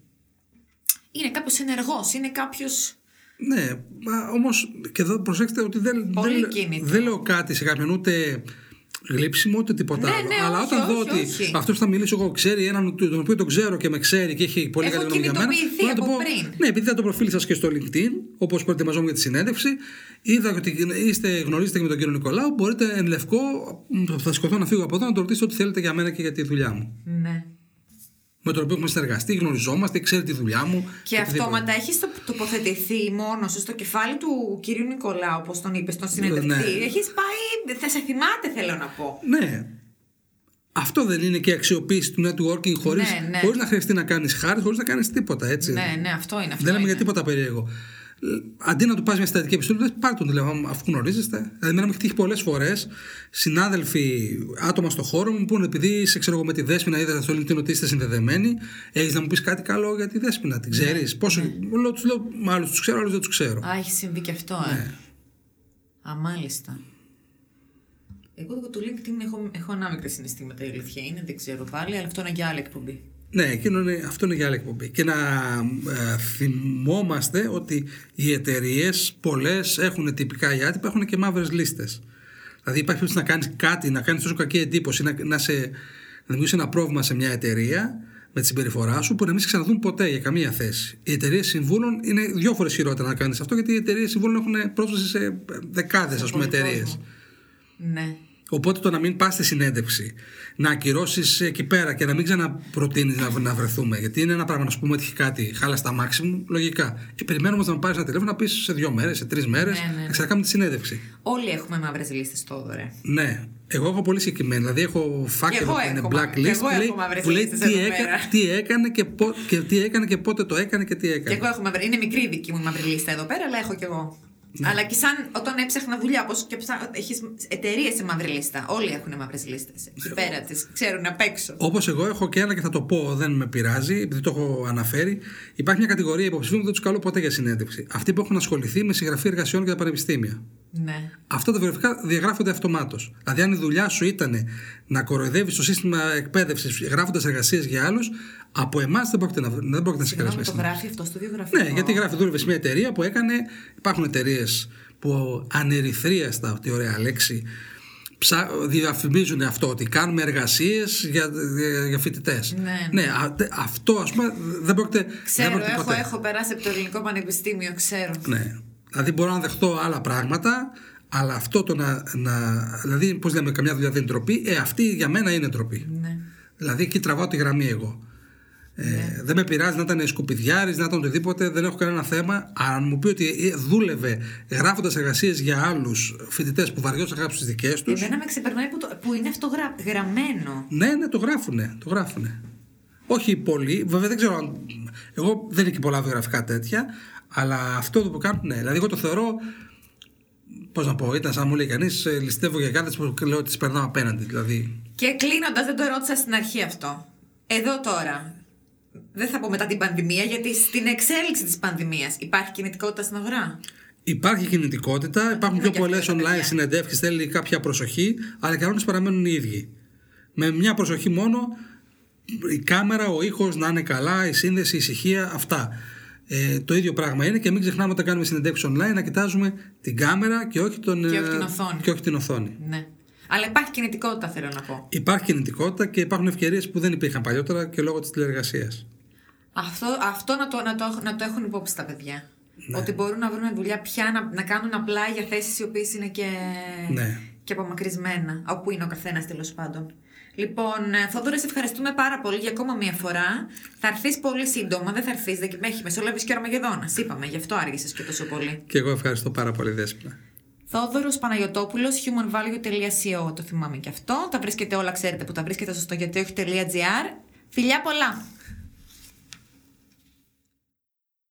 Είναι κάποιος ενεργός, είναι κάποιος. Ναι, όμως και εδώ προσέξτε ότι δεν, δεν, δεν λέω κάτι σε κάποιον ούτε γλύψιμο ούτε τίποτα ναι, άλλο. Ναι, αλλά όχι, όταν όχι, δω ότι όχι. αυτός θα μιλήσω εγώ, ξέρει έναν τον οποίο τον ξέρω και με ξέρει και έχει πολύ καλή γνώμη για μένα. Έχω από πριν. Ναι, επειδή είδα το προφίλ σας και στο LinkedIn, όπως προετοιμαζόμουν για τη συνέντευξη, είδα ότι είστε, γνωρίζετε και με τον κύριο Νικολάου. Μπορείτε εν λευκό, θα σηκωθώ να φύγω από εδώ, να το ρωτήσετε ό,τι θέλετε για μένα και για τη δουλειά μου. Ναι. Με τον οποίο έχουμε συνεργαστεί, γνωριζόμαστε, ξέρει τη δουλειά μου. Και αυτόματα έχει τοποθετηθεί μόνο σου στο κεφάλι του κυρίου Νικολάου, όπως τον είπε στον συνεντευτή. Ναι. Έχει πάει, θα σε θυμάται, θέλω να πω. Ναι. Αυτό δεν είναι και η αξιοποίηση του networking χωρίς, ναι, ναι. χωρίς να χρειαστεί να κάνεις χάρη, χωρίς να κάνεις τίποτα, έτσι. Ναι, ναι, αυτό είναι. Αυτό δεν λέμε είναι. για τίποτα περίεργο. Αντί να του πας μια συστατική επιστολή, λες πάρε τον τηλέφωνο, αφού γνωρίζεστε. Δηλαδή, εμένα μου έχει τύχει πολλές φορές συνάδελφοι, άτομα στο χώρο μου, που πούνε επειδή σε ξέρω εγώ με τη Δέσποινα, είδα στο LinkedIn ότι είστε συνδεδεμένοι, έχεις να μου πεις κάτι καλό για τη Δέσποινα, την ξέρεις? Ναι, Πόσο. Ναι. Λέω, τους λέω, μα άλλους τους ξέρω, άλλους δεν τους ξέρω. Α, έχει συμβεί και αυτό, ε. Ναι. Α, μάλιστα. Εγώ το LinkedIn έχω, έχω ανάμεικτα συναισθήματα, η αλήθεια είναι, δεν ξέρω πάλι, αλλά αυτό είναι για άλλη εκπομπή. Ναι, εκείνο είναι, αυτό είναι για άλλη εκπομπή. Και να ε, θυμόμαστε ότι οι εταιρείες πολλές έχουν τυπικά ή άτυπα, έχουν και μαύρες λίστες. Δηλαδή υπάρχει περίπτωση να κάνεις κάτι, να κάνεις τόσο κακή εντύπωση, να, να, σε, να δημιουργήσεις ένα πρόβλημα σε μια εταιρεία με τη συμπεριφορά σου που να μην σε ξαναδούν ποτέ για καμία θέση. Οι εταιρείες συμβούλων είναι δύο φορές χειρότερα να κάνεις αυτό, γιατί οι εταιρείες συμβούλων έχουν πρόσβαση σε δεκάδες ας πούμε εταιρείες. Ναι. Οπότε το να μην πας στη συνέντευξη, να ακυρώσεις εκεί πέρα και να μην ξαναπροτείνεις να, να βρεθούμε. Γιατί είναι ένα πράγμα να σου πούμε ότι έχει κάτι, χάλασε τα μάξι μου, λογικά. Και περιμένω όμως να μου πάρεις ένα τηλέφωνο να πεις σε δύο μέρες, σε τρεις μέρες, ναι, ναι, ναι. να ξανακάνουμε τη συνέντευξη. Όλοι έχουμε μαύρες λίστες τώρα, ρε. Ναι. Εγώ έχω πολύ συγκεκριμένη. Δηλαδή έχω φάκελο που είναι blacklist που λέει, που λέει τι, έκα, τι, έκανε και πό, και τι έκανε και πότε το έκανε και τι έκανε. Και εγώ έχω μαύρη, είναι μικρή δική μου η μαύρη λίστα εδώ πέρα, αλλά έχω κι εγώ. Ναι. Αλλά και σαν όταν έψαχνα δουλειά, όπως και έχεις εταιρείες σε μαύρη λίστα. Όλοι έχουν μαύρες λίστες. Εκεί πέρα τις ξέρουν απ' έξω. Όπως εγώ έχω και ένα και θα το πω, δεν με πειράζει, επειδή το έχω αναφέρει. Υπάρχει μια κατηγορία υποψηφίων που δεν τους καλώ ποτέ για συνέντευξη. Αυτοί που έχουν ασχοληθεί με συγγραφή εργασιών για τα πανεπιστήμια. Ναι. Αυτά τα βιογραφικά διαγράφονται αυτομάτως. Δηλαδή, αν η δουλειά σου ήταν να κοροϊδεύεις το σύστημα εκπαίδευσης γράφοντας εργασίες για άλλους, από εμάς δεν πρόκειται να, δεν πρόκειται να σε καλέσει. Το γράφει αυτό στο βιογραφικό. Ναι, γιατί γράφει, δούλευε σε μια εταιρεία που έκανε. Υπάρχουν εταιρείες που ανερυθρίαστα, αυτή η ωραία λέξη, διαφημίζουν αυτό, ότι κάνουμε εργασίες για, για, για φοιτητές. Ναι, ναι. ναι α, αυτό ας πούμε δεν πρόκειται. Ξέρω, δεν έχω, ποτέ. έχω περάσει από το Ελληνικό Πανεπιστήμιο, ξέρω. Ναι. Δηλαδή μπορώ να δεχτώ άλλα πράγματα, αλλά αυτό το να. να δηλαδή, πώς λέμε, καμιά δουλειά δεν είναι ντροπή, ε, αυτή για μένα είναι ντροπή. Ναι. Δηλαδή εκεί τραβάω τη γραμμή εγώ. Ε, ναι. Δεν με πειράζει να ήταν σκουπιδιάρης, να ήταν οτιδήποτε, δεν έχω κανένα θέμα. Αν μου πει ότι δούλευε γράφοντας εργασίες για άλλους φοιτητές που βαριώσαν να γράψουν τις δικές τους. Εμένα με ξεπερνάει που, το, που είναι αυτό γρα, γραμμένο. Ναι, ναι, το γράφουνε. Το γράφουνε. Όχι πολύ, βέβαια δεν ξέρω αν. Εγώ δεν είναι και πολλά βιογραφικά τέτοια, αλλά αυτό που κάνουν, ναι. Δηλαδή, εγώ το θεωρώ. Πώς να πω, ήταν σαν να μου λέει κανείς, ληστεύω για κάρτες που λέω ότι τις περνάω απέναντι. Δηλαδή. Και κλείνοντας, δεν το ρώτησα στην αρχή αυτό. Εδώ τώρα. Δεν θα πω μετά την πανδημία, γιατί στην εξέλιξη της πανδημίας υπάρχει κινητικότητα στην αγορά. Υπάρχει κινητικότητα, υπάρχουν πιο πολλές online συνεντεύξεις, θέλει κάποια προσοχή, αλλά οι κανόνες παραμένουν οι ίδιοι. Με μια προσοχή μόνο, η κάμερα, ο ήχος να είναι καλά, η σύνδεση, η ησυχία, αυτά. Ε, το ίδιο πράγμα είναι και μην ξεχνάμε όταν κάνουμε συνεντεύξεις online να κοιτάζουμε την κάμερα και όχι, τον, και όχι την οθόνη. Και όχι την οθόνη. Ναι. Αλλά υπάρχει κινητικότητα, θέλω να πω. Υπάρχει κινητικότητα και υπάρχουν ευκαιρίες που δεν υπήρχαν παλιότερα και λόγω της τηλεεργασίας. Αυτό, αυτό να, το, να, το, να το έχουν υπόψη τα παιδιά. Ναι. Ότι μπορούν να βρουν δουλειά πια, να, να κάνουν απλά για θέσεις οι οποίες είναι και, ναι. και απομακρυσμένα. Όπου είναι ο καθένας, τέλος πάντων. Λοιπόν, Θόδωρα, σε ευχαριστούμε πάρα πολύ για ακόμα μία φορά. Θα έρθεις πολύ σύντομα, δεν θα έρθεις, δεν έχει μεσολαβήσει και ο Αρμαγεδόνας. Είπαμε, γι' αυτό άργησες και τόσο πολύ. Και εγώ ευχαριστώ πάρα πολύ, Δέσποινα. Θόδωρος Παναγιωτόπουλος, human value τελεία co, το θυμάμαι και αυτό. Τα βρίσκετε όλα, ξέρετε που τα βρίσκετε στο στογιατρioch τελεία gr. Φιλιά πολλά!